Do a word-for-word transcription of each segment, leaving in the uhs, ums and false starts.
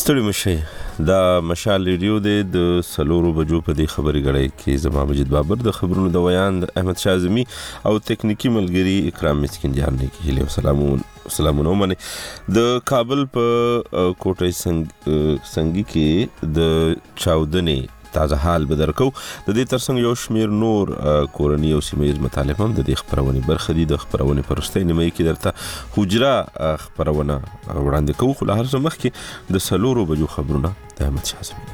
ستړي مشي دا مشال ریډیو د سلورو بجو په دې خبري غړې کې زما مجید بابر د خبرونو د ویان د احمد شاه اعظمي او تکنیکی ملګری اکرام مسکندیار نه کې هلي سلامون سلامونه منه د کابل په کوټه سنگي کې د چاودنې تازه حال بدرکو د دې ترڅنګ یو شمیر نور کورنی او سیمایي مطالب هم د دې خبرونه برخه دي د خبرونه پرسته نیمه کې درته حجره خبرونه وړاندې کوو خو هر څه مخکې د سلورو بجو خبرونه د احمد شاه اعظمي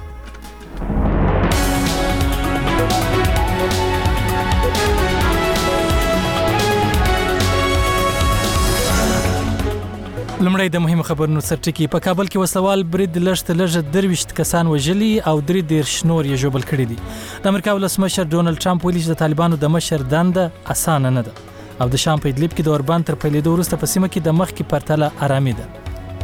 لمړی د مهمو خبرونو سرټکی په کابل کې وسلوال برید لږ لږ درويشت کسان وژلي او درې دیرش نور یې ژوبل کړي دي د امریکا ولسمشر ډونالد ټرمپ ویلي چې د طالبانو د مشر دنده اسانه نه ده او د شام په ادلب کې د اوربان تر پیلېدو وروسته په سیمه کې د مخ کې پرتله آرامي ده.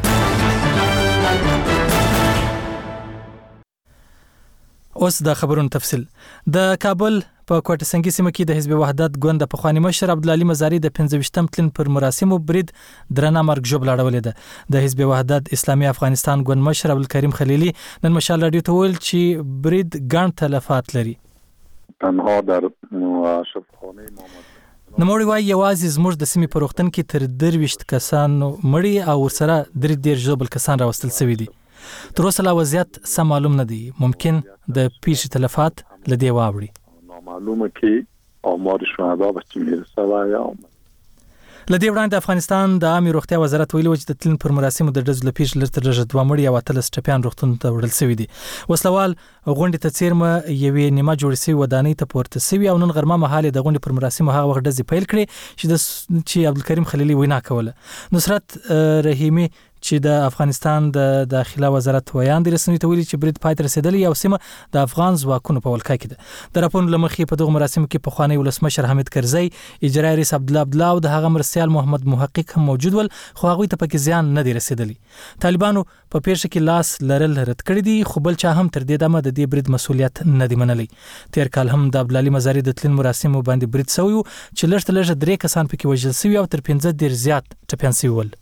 اوس د خبرونو تفصیل. د کابل په کوټه سنگي سیمه کې د حزب وحدت ګوند د پخوانی مشر عبدالعلی مزاری د پنځه ویشتم تلین پر مراسمو برید درنه مرګ ژوبل اړولې ده. د حزب وحدت اسلامي افغانستان ګوند مشر عبدالکریم خلیلی نن مشال رادیو ته ویل چې برید ګڼ تلفات لري. تنها در شفاخانه محمد نموړي وايي یوازې زموږ د سیمې په روغتون کې تر درويشت کسان مړي او ورسره درې دیر ژوبل کسان راوستل شوي دي. تر اوسه لا وضعیت سم معلوم نه دی. ممکن د پیښې تلفات لدی واوړي. معلومه کې آمار شهدا به چې میرسه یا لدی وړاندې د افغانستان د عامه روغتیا وزارت ویلي چې د تلین پر مراسمو د ډز لپیش لرته درجه دوه مړي او اتل سټپیان روغتون ته وړل شوی دي. وسلوال غونډې ته چیرمه یوې نیمه جوړ شوی ودانۍ ته پورته شوی او نن غرمه مهاله د غونډې پر مراسمو هغه وخت ډز پیل کړي چې د چې عبدالکریم خلیلی وینا کوله. نصرت رحیمی چې د افغانستان د داخله وزارت ویان د رسمي تویل چې برید پای ته رسیدلی او سیمه د افغان ځواکونو په ولکه کې ده. د راپور لمخې په دغه مراسم کې په خوانی ولسمشر حامد کرزی اجرای رئیس عبدالله عبدالله او د هغه مرسیال محمد محقق هم موجود ول خو هغه ته پکې زیان نه دی رسیدلی. طالبانو په پیښه کې لاس لرل رد کړی دي خو بل چا هم تر دې دمه د دې برید مسولیت نه دی منلی. تیر کال هم د عبدالعلی مزاری د تلین مراسم باندې برید شوی چې لږ لږ درې کسان پکې وژل شوی او تر پنځه ډیر زیات ټپيان شوی ول.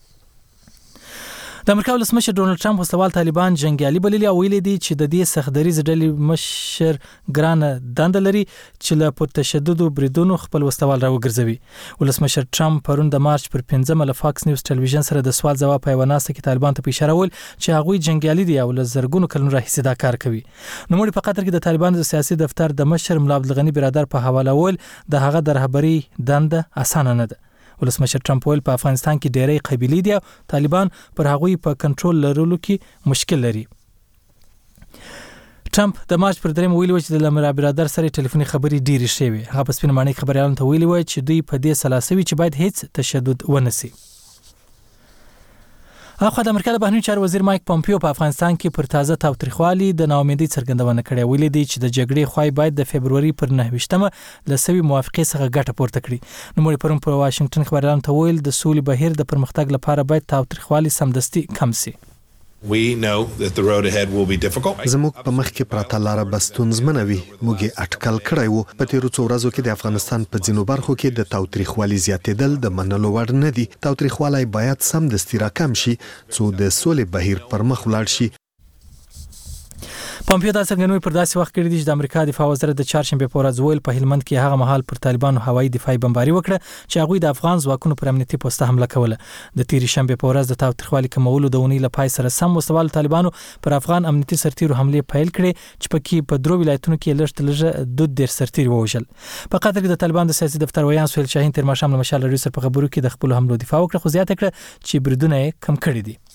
د امریکا ولسمشر ډونالد ټرمپ وسلوال طالبان جنگیالي بللي او ویلي دي چې د دې سختدریز ډلې مشر ګران دند لري چې له پرتشدد بریدونو خپل وسلوال راوګرځوي. ولسمشر ټرمپ پرون د مارچ پر پنځمه له فاکس نیوز ټلویزیون سره د سوال ځواب په وناسه کې طالبان ته اشاره ول چې هغه جنگیالي دي او له زرګونو کلونو راهیسې دا کار کوي. نو موږ په قطر کې د طالبان د سیاسي دفتر د مشر ملا عبدالغنی برادر په حواله ول د هغه د رهبری دند اسانه نه ده. ولسمشر ټرمپ ویل په افغانستان کې ډېرې قبیلې دي او طالبان پر هغوی په کنټرول لرلو کې مشکل لري. ټرمپ د مارچ پر درېم ویلي چې د لمرا برادر سره ټلیفوني خبرې ډېرې شوي. هغه په سپین معنی خبريالانو ته ویلي و چې دوی په دې سلاسوي چې باید هیڅ تشدد ونسي. اخو د امریکا د بهرنیو چارو وزیر مایک پومپیو په افغانستان کې پر تازه تاوتریخوالي د ناامیدۍ څرګندونه کړې. ویلي دی چې د جګړې خوای باید د فبرवरी پر نهه ویشتمه لسوي موافقې څخه ګټه پورته کړي. نو موږ پرون په واشنگټن خبريالانو ته ویل د سولې بهیر د پرمختګ لپاره باید تاوتریخوالي سمدستي کم شي. We know that the road ahead will be difficult. زموږ په مخ کې پراته لار بستونزمنه وي. موږ اټکل کړی وو په تیرو څو ورځو کې د افغانستان په ځینو برخو کې د تاوتریخوالي زیاتېدل د منلو وړ نه دي. تاوتریخوالی باید سمدستي راکم شي څو د سولې بهیر پر مخ ولاړ شي. پومپیو دا څنګه پر داسې وخت کې د امریکا دفاع وزارت د چهارشنبه په ورځ ویل په هلمند کې هغه مهال پر طالبانو هوایي دفاعي بمباري وکړه چې هغه د افغان ځواکونو پر امنیتي پوسټه حمله کوله. د تیر شنبه په ورځ د تاوتریخوالي کمولو د اونۍ لپاره سره سم وسوال طالبانو پر افغان امنیتي سرتیرو حمله پیل کړې چې پکې په درو ولایتونو کې لږ لږ د ډیر سرتیر ووژل. په قطر کې د طالبان د سیاسي دفتر ویان سهیل شاهین تر ماښام له مشال رئیس په خبرو کې د خپل حملو دفاع وکړه خو زیاته کړه چې بریدونه کم کړي دي.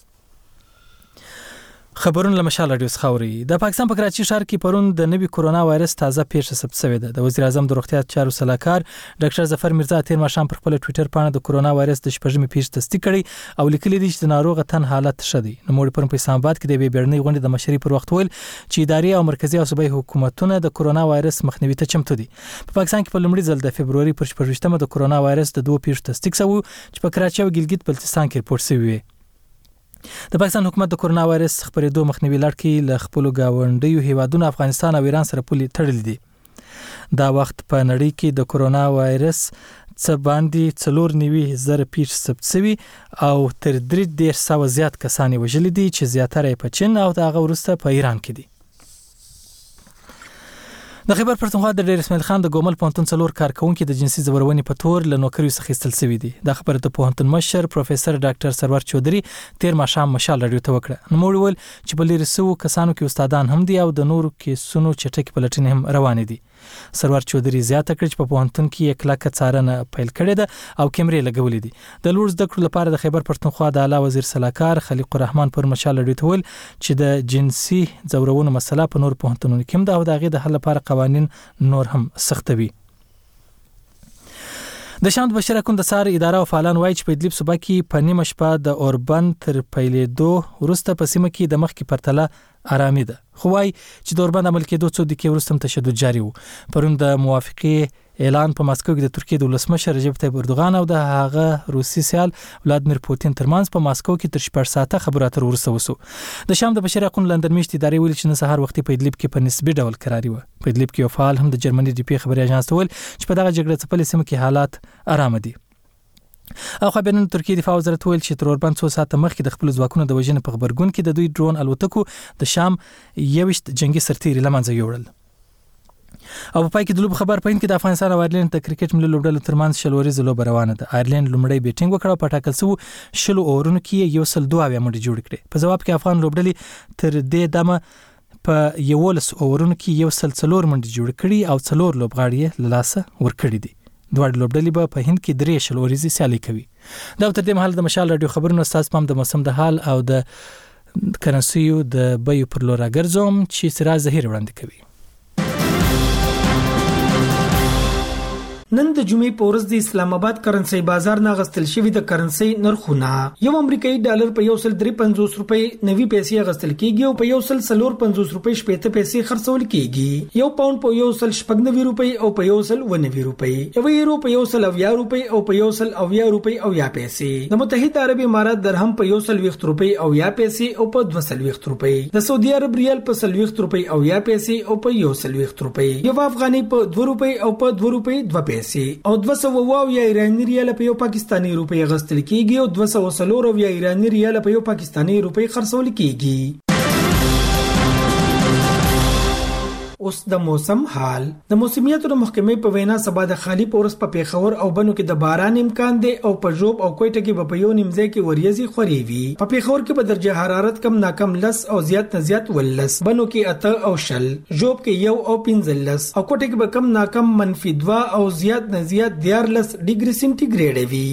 خبرونه له مشال رادیو خاوري. د پاکستان په کراچي ښار کې پرون د نوي کورونا وایرس تازه پیښه ثبت شوې ده. د وزیر اعظم د روغتیا چارو سلاکار ډاکټر ظفر مرزا تیر ماښام پر خپل ټوئیټر باندې د کورونا وایرس د شپږمې پیښې تصدیق کړي او لیکلي دي چې د ناروغ تن حالت ښه دی. نو موږ پرون په اسلام آباد کې د بیرنۍ غونډې د مشري پر وخت ویل چې اداري او مرکزی او صوبایي حکومتونه د کورونا وایرس مخنیوي ته چمتو دي. په پاکستان کې په لومړي ځل د فبرवरी پر شپږ ویشتمه د کورونا وایرس د دوه پیښو تصدیق شوی چې په کراچي او ګلګت بلتستان کې رپورټ شوی. د پاکستان حکومت د کورونا وایرس خبرېدو مخنیوي لړ کې له خپل گاونډیو هیوادونو افغانستان او ایران سره پولي تړلې دي. دا وخت په نړۍ کې د کورونا وایرس څه باندې څلور نوي زره پیښ ثبت شوي او تر درې دېرش سوه زیات کسان وژل دي چې زیاتره په چین او د هغه وروسته په ایران کې دي. د خیبر پښتونخوا د ډیر اسماعیل خان د ګومل پوهنتون څلور کارکونکو د جنسي زورونې په تور له نوکریو څخه ایستل شوي دي. د خبره د پوهنتون مشر پروفیسور ډاکټر سرور چودري تیر ماښام مشال راډیو ته وکړه. نو موږ ول چې بلې رسو کسانو کې استادان هم دي او د نورو کې سونو چټک پلټنې هم روان دي. سرور چودري زیاته کړ چې په پوهنتون کې یک لکه څارنه پیل کړې ده او کیمرې لګولې دي. د لوړ زده کړو لپاره د خیبر پښتونخوا د اعلی وزیر صلاحکار خلیق الرحمن پر مشال راډیو ته ول چې د جنسي زورونو مسله په نور پوهنتونونو کې هم ده او د هغې د حل لپاره قوانین نور هم سختوي. د شام د بشري حقوقو د سار اداره او فعالان وایي چې په ادلب صوبه کې په نیمه شپه د اوربند تر پیلېدو وروسته په سیمه کې د مخکې پرتله آرامي ده. خو وایي چې د اوربند عمل کېدو څو دقیقې وروسته تشدد جاري و. پرون د موافقې اعلان په ماسکو کې د ترکیې د ولسمشر رجب طیب اردوغان او د هغه روسي سیال ولادمیر پوتین ترمنځ په ماسکو کې تر شپږ ساعته خبرو اترو وروسته وسو. د شام د بشري حقوقو لندن میشتې ادارې ویلي چې نن سهار وختي په ادلب کې په نسبي ډول قراري و. په ادلب کې یو فعال هم د جرمني ډي پی خبري اژانس ته ویل چې په دغه جګړه څپلې سیمه کې حالات آرام دي. او خبرنن ترکیه دفاع وزارت ویل چې تر اوربند څو ساعته مخکې د خپل ځواکونو د وژنې په خبرګون کې د دوی ډرون الوتکو د شام یوشت جنگي سرتیري لمنځه یوړل. او په پای کې د لوب خبر پاین کې د افغانستان او ایرلند د کرکټ ملي لوبډلو ترمنځ شلوريزه لوب روانه ده. ایرلند لومړی بیټینګ وکړ په ټاکل سو شلو اورونو کې یو سل دوه منډې جوړ کړې. په جواب کې افغان لوبډلې تر دې دمه په یولس اورونو کې یو سل څلور منډې جوړ کړې او څلور لوبغاړي له لاسه ورکړې دي. دوه لوبډلې به په هند کې درې شلوريزه سیالي کوي. دا تر دې مهال د مشال رادیو خبرونو استاد پام د موسم د حال او د کرنسیو د بیو پر لور راګرځوم چې سراج ظهیر وړاندې کوي. نن د جمعې په ورځ د اسلام آباد کرنسي بازار نه غستل شوی د کرنسي نرخونه یو امریکایي ډالر په یو سل درې پنځوس روپۍ نوي پیسې غستل کیږي او په یو سل څلور پنځوس روپۍ شپږ پیسې خرڅول کیږي. یو پاوند په یو سل شپږ نوي روپۍ او په یو سل و نوي روپۍ. یو یورو په یو سل اویا روپۍ او په یو سل اویا روپۍ او یا پیسې. د متحده عرب امارات درهم په یو سل ویشت روپۍ او یا پیسې او په دوه سل ویشت روپۍ. د سعودي عرب ریال په سل ویشت روپۍ او یا پیسې او په یو سل ویشت روپۍ. یو افغاني په دوه روپۍ او په دوه روپۍ دوه پیسې او دوه سوه واو یا ایرانی ریال په یو پاکستانی روپۍ غستل کیږي او دوه سوه څلور یا ایرانی ریال په یو پاکستانی روپۍ خرڅول کیږي. اوس د موسم حال. د موسمیاتو د محکمې په وینا سبا د خالی پورس په پیښور او بنو کې د باران امکان دی او په جوب او کوټه کې په یو نیمځای کې وریځي خوري وي. په پیښور کې په درجه حرارت کم ناکم لس او زیات نه زیات ولس، بنو کې اته او شل، جوب کې یو او پنځلس او کوټه کې به کم ناکم منفي دوه او زیات نه زیات دیارلس ډیګري سنټیګریډ وي.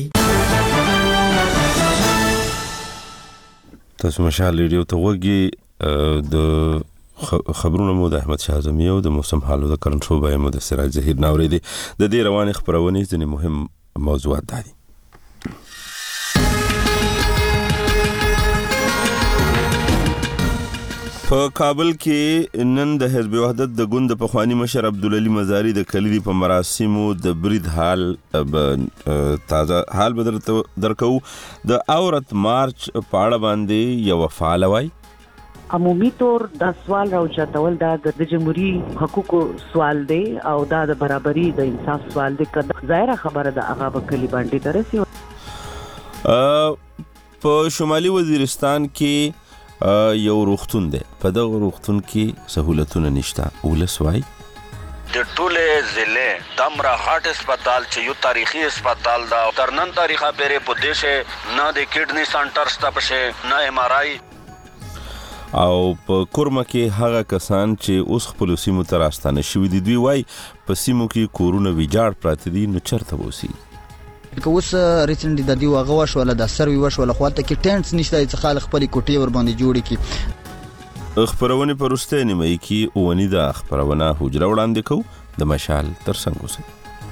تاسو مشال ریډیو ته وګورئ. د خبرونه مو د احمد شاه اعظمي او د موسم حالو د کرنٹ شو به مو د سراج ظهیر ناوري دي. د دې روانې خبرونه ځنې مهم موضوعات دي. په کابل کې نن د حزب وحدت د ګوند په خواني مشر عبدالعلی مزاری د کلیدي په مراسمو د برید حال تازه حال بدر درکو. د اورت مارچ په اړه باندې یو فعال وای عمومي طور دا سوال راوچاتول دا د جمهوریت حقوقو سوال دی او دا د برابرۍ د انصاف سوال دی. کله ظاهره خبره ده هغه په کلی باندې درسي. په شمالي وزیرستان کې یو روغتون دی. په دغه روغتون کې سہولتونه نشته. ولسوای د ټوله ضلع دمره هارت هسپتال چې یو تاریخي هسپتال دا تر نن تاریخه پرې په دیشه نه د کډنی سنټر ستپشه نه ایم آر آی او په کورمه کې هغه کسان چې اوس خپل سیمو ته راستانه شوي دي. دوی وای په سیمو کې کورونه ویجاړ پراته دي. نو چرته وسی که اوس ریسنټلی د دی واغه وشول د سروي وشول خواته کې ټینټس نشته چې خلک خپل کوټې ور باندې جوړ کړي. خبرونه پرسته نیمه کې اونې د خبرونه حجره وړاندې کو د مشال تر څنګ وسی.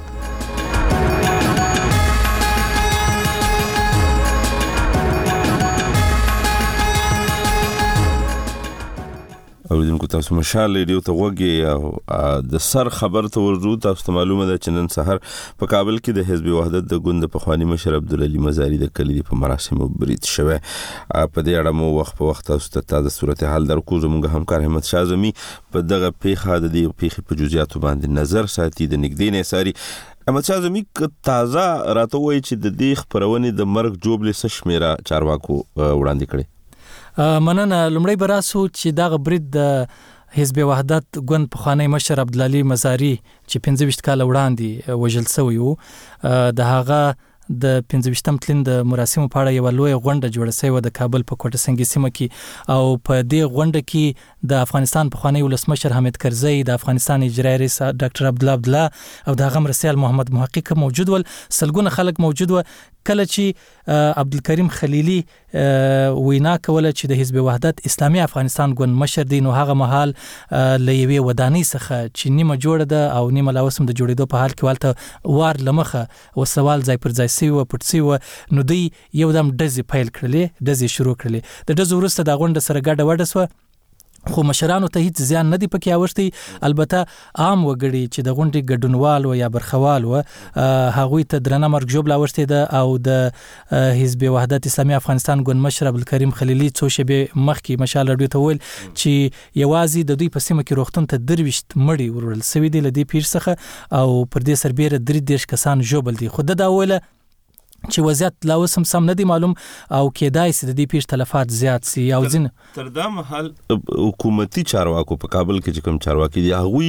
اوریدونکو تاسو مشال ریډیو ته وګورئ او د سر خبر ته ورجو. تاسو ته معلومه ده چې نن سحر په کابل کې د حزب وحدت د ګوند په خواني مشر عبدالعلی مزاری د کلیدي په مراسمو برید شوه. په دې اړه مو وخت په وخت تاسو ته تازه صورتحال درکو. زموږ همکار احمد شاه اعظمي په دغه پیښه د دې پیښې په جزئیاتو باندې نظر ساتي. د نږدې نه ساري احمد شاه اعظمي تازه راته وایي چې د دې خبرونې د مرګ جوړلې څه شمیره چارواکو وړاندې کړي. مننه. لومړی به راسو چې دغه برید د حزب وحدت ګوند پخوانی مشر عبدالعلي مزاري چې پنځه ویشت کاله وړاندې وژل شوی و، د هغه د پنځه ویشتم تلین د مراسمو په اړه یو لوی غونډه جوړه شوې و د کابل په کوټه سنگي سیمه کې، او په دې غونډه کې د افغانستان پخوانی ولسمشر حامد کرزي، د افغانستان اجرایي رئیس ډاکټر عبدالله عبدالله او د هغه مرستیال محمد محقق موجود ول. سلګونه خلک موجود و. کله چې عبدالکریم خلیلی وینا کوله چې د حزب وحدت اسلامي افغانستان ګوند مشر دی، نو هغه مهال له یوې ودانۍ څخه چې نیمه جوړه ده او نیمه لا اوس هم د جوړېدو په حال کې والته وار لمخه و سوال ځای پر ځای سوي و پټ سوي و، نو دوی یو دم ډزې پیل کړلې، ډزې شروع کړلې. د ډزو وروسته د غونډه سره ګډه وډه سوه، خو مشرانو ته هیڅ زیان نه دی پکې اوښتی. البته عام وګړي چې د غونډې ګډونوال و یا برخوال و، هغوی ته درنه مرګ ژوبله اوښتې ده، او د حزب وحدت اسلامي افغانستان ګوند مشر عبدالکریم خلیلي څو شېبې مخکې مشال راډیو ته ویل چې یوازې د دوی په سیمه کې روغتون ته درویشت مړي وروړل سوي دي له دې پیښ څخه، او پر دې سربیره درې دېرش کسان ژوبل دي. خو ده دا ویله چې وضعیت لا اوس هم سم نه دی معلوم او کېدای سي د دې پیښ تلفات زیات سي. او ځینې تر دا مهال حکومتي چارواکو په کابل کې چې کوم چارواکي دي هغوی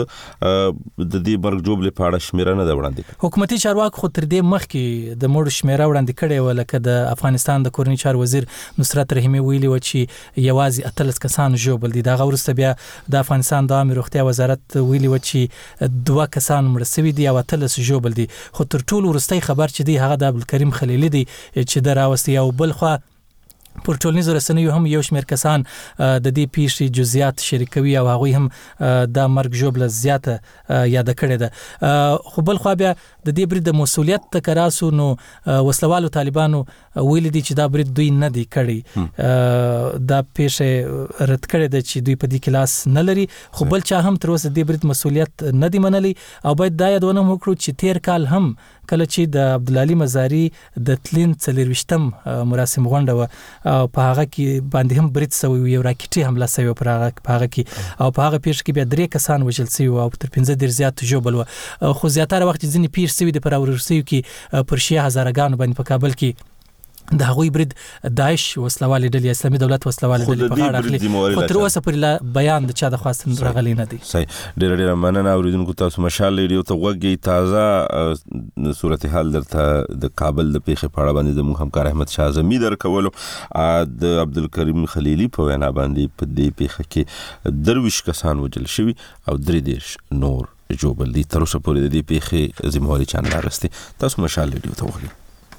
د دې مرګ جوړلې په اړه شمیره نه ده وړاندې کړې. حکومتي چارواکو خو تر دې مخکې د مړو شمیره وړاندې کړې وه، لکه د افغانستان د کورني چارو وزیر نصرت رحیمي ویلي و چې یوازې اتلس کسان ژوبل دي. د هغه وروسته بیا د افغانستان د عامې روغتیا وزارت ویلي و چې دوه کسان مړه سوي دي او اتلس ژوبل دي. خو تر ټولو وروستی خبر چې دی هغه د کریم خلیلی دی چې د راوستي، او بل خو پر ټولنیزو رسنیو هم یو شمېر کسان د دې پیښې جزئیات شریکوي او هغوی هم دا مرګ ژوبله زیاته یاده کړې ده. خو بل خو بیا د دې برید د مسؤلیت ته که راسو، نو وسلوالو طالبانو ویلي دي چې دا برید دوی نه دی کړی، دا پیښه رد کړې ده چې دوی په دې کې لاس نه لري. خو بل چا هم تر اوسه د دې برید مسؤلیت نه دی منلی. او باید دا یادونه هم وکړو چې تیر کال هم کله چې د عبدالعلي مزاري د تلین څلېرویشتم مراسم غونډه وه او په هغه کې باندې هم برید سوی و، یو راکټي حمله سوی و پر هغه په هغه کې، او په هغه پیښه کې بیا درې کسان وژل سوي و او تر پنځه دېرش زیات ژوبل و. خو زیاتره وخت چې ځینې پیښې سوي دي په راوروستیو کې پر شیعه هزارهګانو باندې په کابل کې د هغوی برید داعش وسلوالې ډلې اسلامي دولت وسلوالې ډلې په غاړه اخلي، خو تر اوسه پورې بیان د چا د خواست راغلی نه دی. صحیح. ډېره ډېره مننه اوریدونکو، تاسو مشال ریډیو ته غوږ تازه صورتحال درته د کابل د پیښې په اړه باندې زموږ همکار احمد شاه اعظمي درکولو. د عبدالکریم خلیلي په وینا باندې په دې پیښه کې درویشت کسان وژل شوي او درې دېرش نور ژوبل دي. تر اوسه پورې د دې پیښې ذمهواري چا نه اخیستې. تاسو مشال ریډیو ته وغږئ.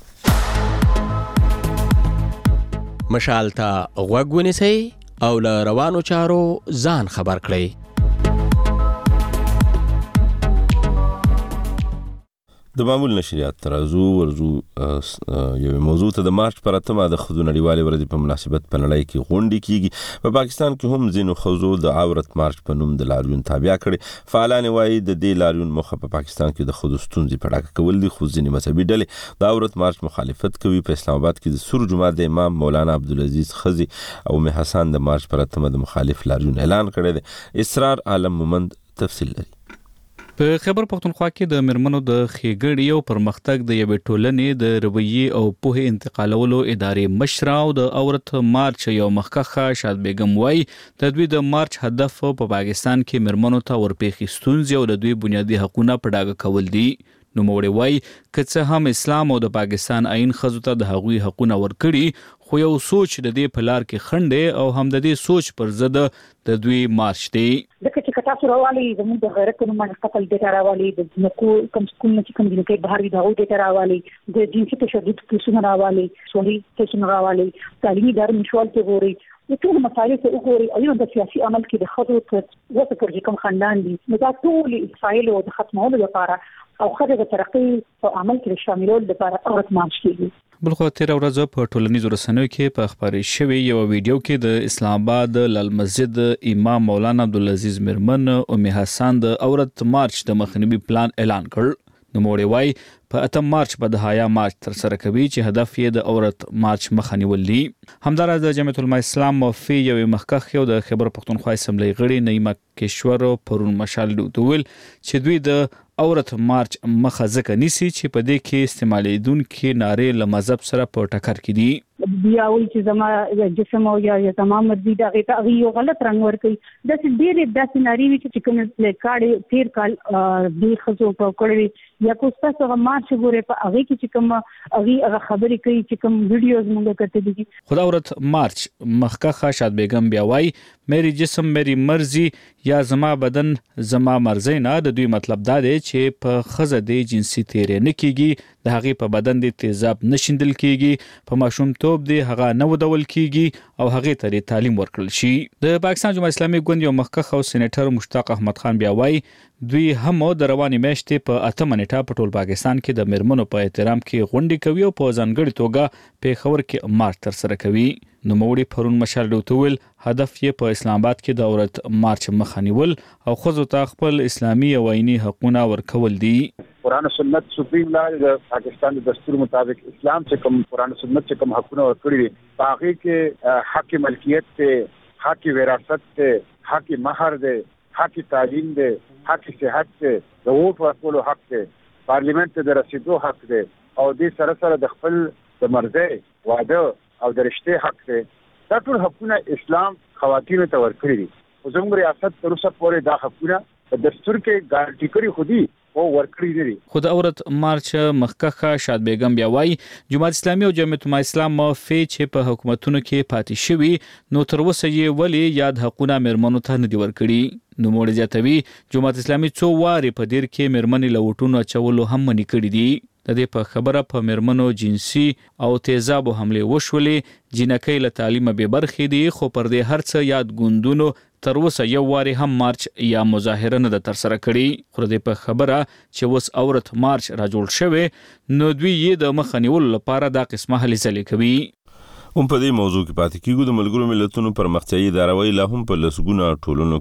مشال ته غوږ ونیسئ او له روانو چارو ځان خبر کړئ. د معمول نشریات ترازو ورزو یو موضوع ته د مارچ پر اتمه د ښځو نړیوالې ورځې په مناسبت په نړۍ کې غونډې کیږي. په پاکستان کې هم ځینو ښځو د عورت مارچ په نوم د لاریون تابع کړي. فعالان وایي د دې لاریون موخه په پاکستان کې د ښځو ستونزې په ډاګه کول دي، خو ځینې مذهبي ډلې د عورت مارچ مخالفت کوي. په اسلام آباد کې د سور جماعت د امام مولانا عبدالعزیز خزي او ام حسن د مارچ پر اتمه د مخالف لاریون اعلان کړی دی. اسرار عالم مومند تفصیل لري. په خیبر پختونخوا کې د مرمنو د ښېګړې او پرمختګ د یوې ټولنې د رویې او پوهې انتقالولو ادارې مشره او د عورت مارچ یو مخکښه شاد بیگم وایي د دوی د مارچ هدف په پاکستان کې مرمنو ته ورپېښې ستونزې او د دوی بنیادي حقونه په ډاګه کول دي. نوموړی وایي که څه هم اسلام او د پاکستان آئین ښځو ته د هغوی حقونه ورکړي، خو یو سوچ د دې په لار کې خنډ دی او هم د دې سوچ پر ضد د دوی مارچ دی. ځکه چې تاسو راوالي زموږ د غیرت په نوم باندې قتل ډیټا راوالي، د ځمکو کوم سکول نه چې کوم جنکۍ بهر وي د هغوی ډیټا راوالي، د جنسي تشدد کیسونه راوالي، سولي کیسونه راوالي، تعلیمي ادارې مشوالتې ګوري، د ټولو مسایلو ته وګوري او یو د سیاسي عمل کې د ښځو تر اوسه پورې کوم خنډان دي، نو دا ټولې مسایلو د ختمولو لپاره او ښځې د ترقۍ په عمل کې شاملولو لپاره عورت مارچ کیږي. بلخو تیر ورځ په ټولنیزو رسنیو کې په خبرې شوې یو ویډیو کې د اسلام آباد لال مسجد امام مولانا عبدالعزیز مرمن ام حسن د عورت مارچ د مخنیوي پلان اعلان کړ. نوموړی وایي په اتم مارچ په دهایا مارچ تر سره کوي چې هدف یې د عورت مارچ مخه نیول دي. همداراز د جمعیت العلماء اسلام موفي یو مخکخ یو د خیبر پختونخوا اسمبلی غړي نعیمه کشور پرون مشال دوتول چې دوی د عورت مارچ مخه ځکه نیسي چې په دې کې استعمالیدونکو نارې له مذهب سره په ټکر کې دي. بیا وایي چې زما جسم او یا تمام مرضی دا غي یو غلط رنگ ور کوي د ډېر د سيناري وچ چې کوم لیکاړي تیر کال د خزو په کړوي یا کوستا څنګه مارچ ګوره په هغه کې چې کوم هغه خبرې کوي چې کوم ویډیوز موږ کته دي. خدا عورت مارچ مخکخه شاد بیگم بیا وایي میری جسم میری مرضی یا زما بدن زما مرزي نه د دوی مطلب دا دی چې په خزه د جنسي تیرې نه کیږي د هغې په بدن د تیزاب نشیندل کیږي په ماشومتوب دی هغه نه ودول کیږي او هغې ته تعلیم ورکړل شي. د پاکستان جمهوریت اسلامي ګوند یو مخکخ او سېنیټر مشتاق احمد خان بیا وایي دوی هم د رواني میاشتې په اتمه نیټه په ټول پاکستان کې د میرمنو په احترام کې غونډې کوي او په ځانګړي توګه پیښور کې مارچ تر سره کوي. نو موړي پرون مشال دوتول هدف یې په اسلام آباد کې د عورت مارچ مخه نیول او خزو ته خپل اسلامي او آئینی حقوقونه ورکول دي. قرآن سنت سپریم لا د پاکستان د دستور مطابق اسلام چې کوم قرآن سنت چې کوم حقوقونه ورکړي دي هغه کې حق ملکیت ته حق وراثت ته حق مہر ده حق تعلیم ده حق صحت ده د ووټ ورکولو حق ده پارلیمنت ته د رسیدو حق ده او د سره سره د خپل د مرزه واده او د رشته حق ده. دا ټول حقوقونه اسلام خواتینو ته ورکړي دي. زموږ ریاست تر اوسه پورې دا حقوقونه په دستور کې ګارانټي کړی خو دي او ورکړي دي. خود عورت مارچ مخکخه شاد بیگم بیا وایي جمهوریت اسلامي او جمعیت العلماء اسلام موافق چې په حکومتونو کې پاتې شوي نو تر اوسه یې ولې یاد حقوقونه میرمنو ته نه دي ورکړي. نو موږ زیاتوي جمهوریت اسلامي څو وارې په دیر کې میرمنې له وټونو اچولو هم منې کړي دي. د دې په خبره په میرمنو جنسي او تیزابو حمله وشولې جنکۍ له تعلیمه به برخې دي خو پر دې هرڅه یاد ګوندونو تر اوسه یو واري هم مارچ یا مظاهره نه تر سره کړي. خو دې په خبره چې وس عورت مارچ را جوړ شوی نو دوی یې د مخنیول لپاره دا قسمه هلې ځلې کوي. هم په دې موضوع کې پاتې کیږو. د ملګرو ملتونو پرمختیایي اداره وایي لا هم په لسګونه ټولنو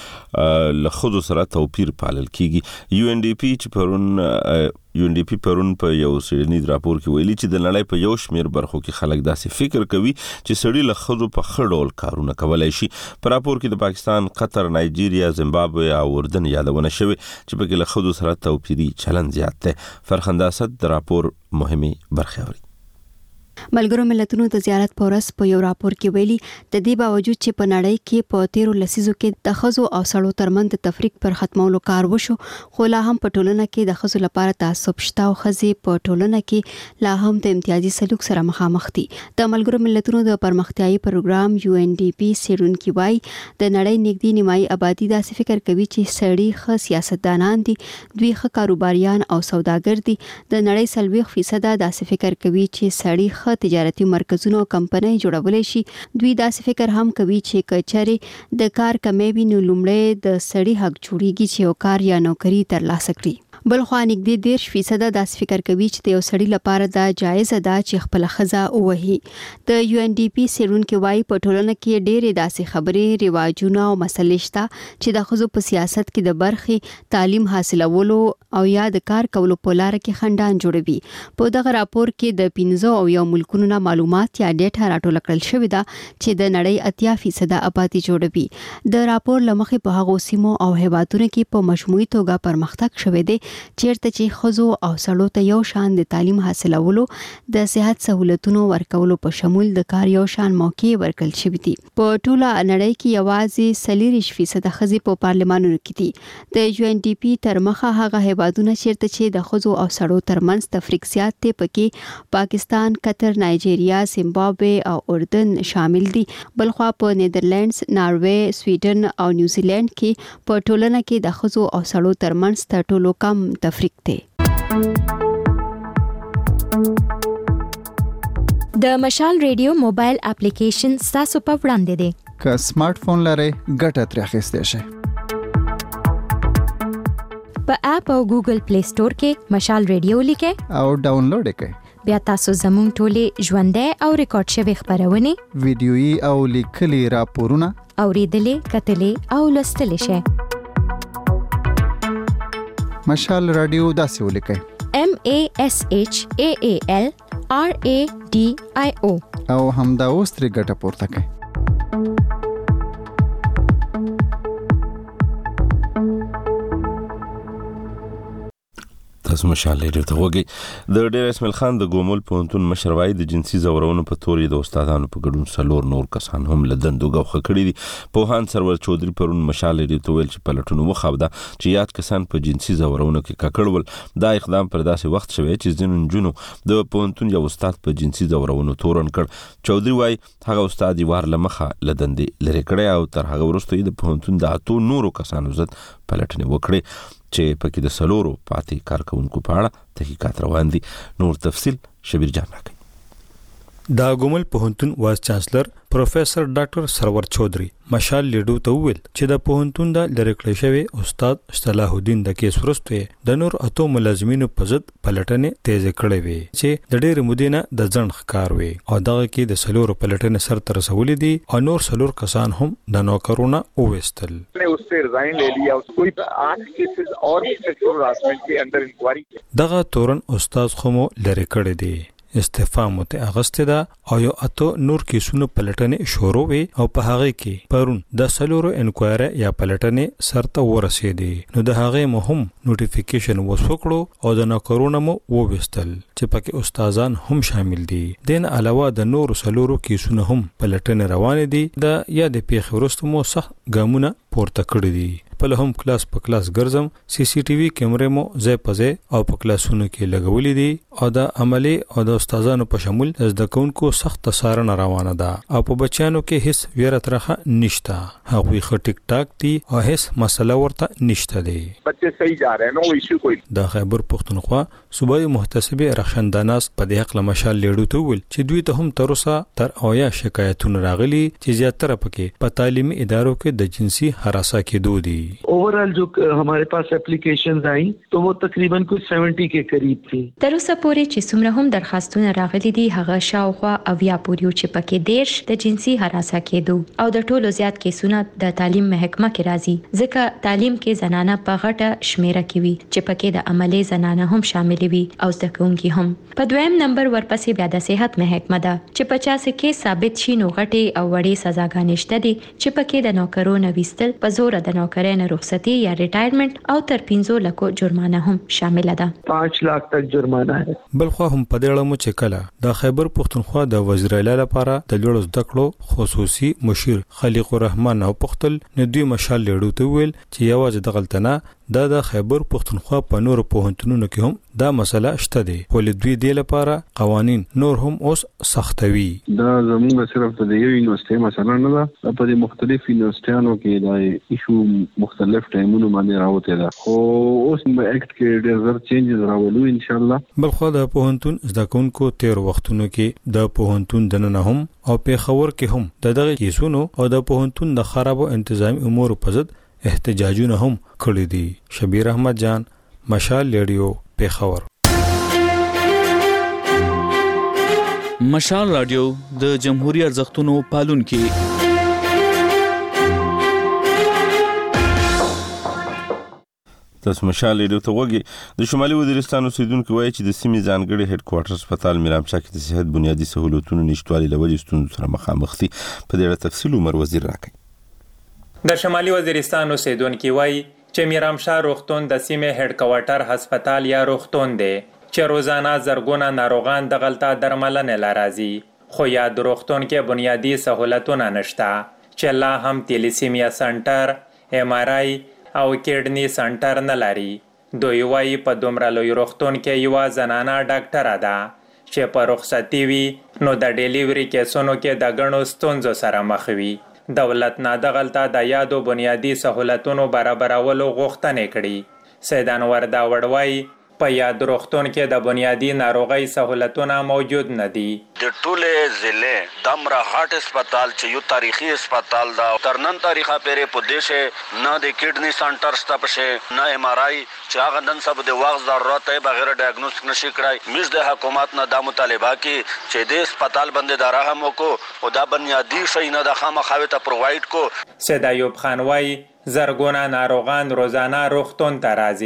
کې له ښځو سره توپیر پالل کیږي. یو ان ډي پی چې پرون یو ان ډي پی پرون په یو څېړنیز راپور کې ویلي چې د نړۍ په یو شمېر برخو کې خلک داسې فکر کوي چې سړي له ښځو په ښه ډول کارونه کولی شي. په راپور کې د پاکستان، قطر، نایجیریا، زیمبابوې او اردن یادونه شوې چې پکې له ښځو سره توپیري چلند زیات دی. فرخنده اسد د راپور مهمې برخې اوري. ملګرو ملتونو د زیارت پورس په یو راپور کې ویلي د دې باوجود چې په نړۍ کې په تیرو لسیزو کې د ښځو او سړو ترمنځ تفریق پر ختمولو کار وشو خو لا هم په ټولنه کې د ښځو لپاره تعصب شته او ښځې په ټولنه کې لا هم د امتیازي سلوک سره مخامخ دي. د ملګرو ملتونو د پرمختیایي پروګرام یو ان ډي پی سیرونکي وایي د نړۍ نږدې نیمایي آبادی داسې فکر کوي چې سړي ښه سیاستدانان دي، دوی ښه کاروباریان او سوداګر دي. د نړۍ څلوېښت فیصده داسې فکر کوي چې سړي ښه تجارتي مرکزونه او کمپنۍ جوړولای شي. دوی داسې فکر هم کوي چې کچره د کار کمې وي نو لومړی د سړي حق جوړیږي چې یو کار یا نوکری ترلاسه کړي. بل خو نږدې دېرش فیصده داسې فکر کوي چې د یو سړي لپاره دا جایزه ده چې خپل ښځه ووهي. د یو ان ډي پی سیرونکي وایي په ټولنه کې ډېرې داسې خبرې، رواجونه او مسلې شته چې د ښځو په سیاست کې د برخې، تعلیم حاصلولو او یا د کار کولو په لار کې خنډان جوړوي. په دغه راپور کې د پنځه او یو ملکونو نه معلومات یا ډیټا راټول کړل شوې ده چې د نړۍ اتیا فیصده آبادي جوړوي. د راپور له مخې په هغو سیمو او هیوادونو کې په مجموعي توګه پرمختګ شوی دی چیرته چې ښځو او سړو ته یو شان د تعلیم حاصلولو، د صحت سہولتونو ورکولو په شمول د کار یو شان موقع ورکړل شوی دي. په ټوله نړۍ کې یوازې څلوېښت فیصده ښځې په پارلمانونو کې دي. د یو ان ډي پی تر مخه هغه هیوادونه چیرته چې د ښځو او سړو ترمنځ تفریق زیات دی پکې پاکستان، قطر، نایجیریا، زیمبابوې او اردن شامل دي. بلخوا په نیدرلینډز، ناروې، سویډن او نیوزیلند کې په ټولنه کې د ښځو او سړو ترمنځ تر ټولو کم تفریق دی. د مشال ریډیو موبایل اپلیکیشن تاسو په وړاندې دی. که سمارټ فون لرئ ګټه ترې اخیستی شئ. په اپ او ګوګل پلی سٹور کې مشال ریډیو لیکئ او ډاونلوډ یې کړئ. بیا تاسو زموږ ټولې ژوندۍ او ریکارډ شوي خبرونه، ویډیويي او لیکلي راپورونه اوریدلې، کتلې او لوستلې شئ. مشال رادیو داسې ولیکئ: M A S H A A L R A D I O او همدا اوس ترې ګټه پورته کړئ. تاسو مشال ریډیو ته وګورئ. د ډیر اسماعیل خان د ګومل پوهنتون مشر وایي د جنسي زورونو په توري د استادانو په ګډون سلور نور کسان هم له دندو غوښه کړی دي. پوهان سرور چودري پرون مشال ریډیو ته ویل چې پلټونو وخابده چې یاد کسان په جنسي زورونو کې ککړول. دا اقدام پر داسې وخت شوی چې ځینو نجونو د پوهنتون یو استاد په جنسي زورونو تورن کړ. چودري وایي هغه استاد یې وار لمخه له دندې لري کړی او تر هغه وروسته د پوهنتون د اتو نورو کسانو ضد پلټنې وکړي چې پکې د سلورو پاتې کارکونکو په اړه تحقیقات روان دي. نور تفصیل شبیر جان راکړي. دا ګومل پوهنتون واس چانسلر پروفیسور ډاکټر سرور چودري مشال لیډو ته ویل چې د پوهنتون د لری کړی شوی استاد صلاح الدین د کیس ورسته د نور اتو ملازمینو په ضد پلټنې تیز کړې وي چې د ډېر مودینه د ځن ښکار وي او دغه کې د سلور پلټنې سر تر رسولې دي او نور سلور کسان هم د نوکرونه اووستل. اس سے ریزائن لے لیا کوئی آٹھ کیسز اور سیکشوئل ہراسمنٹ کے اندر انکوائری. دغه تورن استاد خو مو لری کړی دی. استعفا مت اغسته ده او یو اتو نور کیسونو پلټنې شروع وي او په هغه کې پرون د سلورو انکوایری یا پلټنې سرته ورسېدي. نو د هغه مهم نوټیفیکیشن وسوکړو او د نوکرونو مو ووستل چې پکې استادان هم شامل دي. دین علاوه د نور سلورو کیسونو هم پلټنې روان دي. د یا د پیښ ورستو مو سخت ګامونه پورته کړی دي. په هم کلاس په کلاس ګرځم سی سی ټي وي کیمرې مو ځای په ځای او په کلاسونو کې لګولې دي او د عملي او د استادانو په شمول زده کوونکو سخت څارنه روانه ده او په بچیانو کې هیڅ ویره ترخه نشته. هغوی خو ټیک ټاک دي او هیڅ مسله ورته نشته دي. بچے صحیح جا رہے ہیں نو ایشو کوئی. د خیبر پختونخوا صوبایي محتسب رخشنداناس په دې حق له مشال لیډو ته ویل چې دوی ته هم تر اوسه تر اویا شکایتونه راغلي چې زیاتره پکې په تعلیمي ادارو کې د جنسي هراسه کېدو دي. اوورال جو ہمارے پاس اپلیکیشنز آئیں تو وہ تقریباً کچھ سیونٹی کے قریب تھی. تر اوسه پورې چې څومره هم درخواستونه راغلي دي هغه شاوخوا اویا پورې چې پکې دیرش د جنسي هراسه کېدو او د ټولو زیات کیسونه د تعلیم محکمه کې راځي ځکه تعلیم کې زنانه په غټه شمیره کې وي چې پکې د عملي زنانه هم شامل وي او زده کوونکي هم. په دویم نمبر ورپسې بیا د صحت محکمه ده چې پچاس کې ثابت شي نو غټي او وړي سزاګانې شته دي چې پکې د نوکرونو وستل په زور د نوکرانو رخصتي یا ریټایرمنټ او تر پنځو لکو جرمانه هم شامل ده. پانچ لاک تک جرمانه ده. بلخو هم په دې اړه مو چې کله د خیبر پختونخوا د وزیر اعلی لپاره د لوړ زده کړو خصوصي مشیر خلیق الرحمن او پختل نه دوی مشال لیډو ته ویل چې یوازې د غلطنه دا د خیبر پختونخوا په نور پوهنتونونو کې هم دا مسله شته دي ولې دوی د لپاره قوانين نور هم اوس سختوي. دا زموږ صرف د یو یونیورسيټي مسله نه ده په مختلف یونیورسيټانو کې دا ایشو مختلف ټایمونو باندې راوته ده خو اوس په اکټ کې ډېر زر چینجز راولو ان شاء الله. بلخو د پوهنتون زده کوونکو تیر وختونو کې د پوهنتون دننه هم او په خبر کې هم د دغه کیسونو او د پوهنتون د خرابو تنظیمي امور په ضد احتجاجونه هم کړی دي. شبیر احمد جان مشال لیډیو پیښور. مشال رادیو د جمهوریت ارزښتونو پالونکي. تاسو مشال لیډیو ته وګورئ. د شمالي وزیرستان اوسیدونکو وایي چې د سیمې ځانګړي هډ کوارټر هسپتال میرامشاه کې د صحت بنیادي سہولتونو نشټوالي لوجې ستونزو سره مخامخ دي. په دې اړه تفصیل عمر وزیر راکړي. د شمالي وزیرستان اوسیدونکو وایي چې میرامشاه روغتون د سیمې هډ کوارټر هسپتال یا روغتون دی چې روزانه زرګونه ناروغان دغلته درملنې لرازي خو یا د روغتون کې بنیادی سہولتونه نشته چې لا هم تیلیسیمیا سنټر ایم آر آی او کډنی سنټر نه لري. دوی وایي په دومره لوی روغتون کې یو زنانه ډاکټره ده چې په رخصتي وي نو د ډیلیوري کیسونو کې د غنو ستونزو سره مخ وي. دولت نه دغلته د یادو بنیادی سہولتونو برابرولو غوښتنې کړي. سیدان وردا وړوي په یاد روغتون کې د بنیادی ناروغي سہولتونه موجود نه دي. د ټوله ضلع دمره هارت هسپتال چې یو تاریخي هسپتال دا تر نن تاریخه پرې په دیشه نه د کډنی سنټر ستا پشه نه ایم آر آی چې هغه نن سبا د وخت ضرورت بغیر ډایګنوستیک نشي کړای. مز د حکومت نه د مطالبه کې چې د هسپتال باندې د رحم وکړو او دا بنیادی شي نه د خامخاوي ته پرووايډ کو. سید ایوب خان وای زرګونه ناروغان روزانه روغتون ته راځي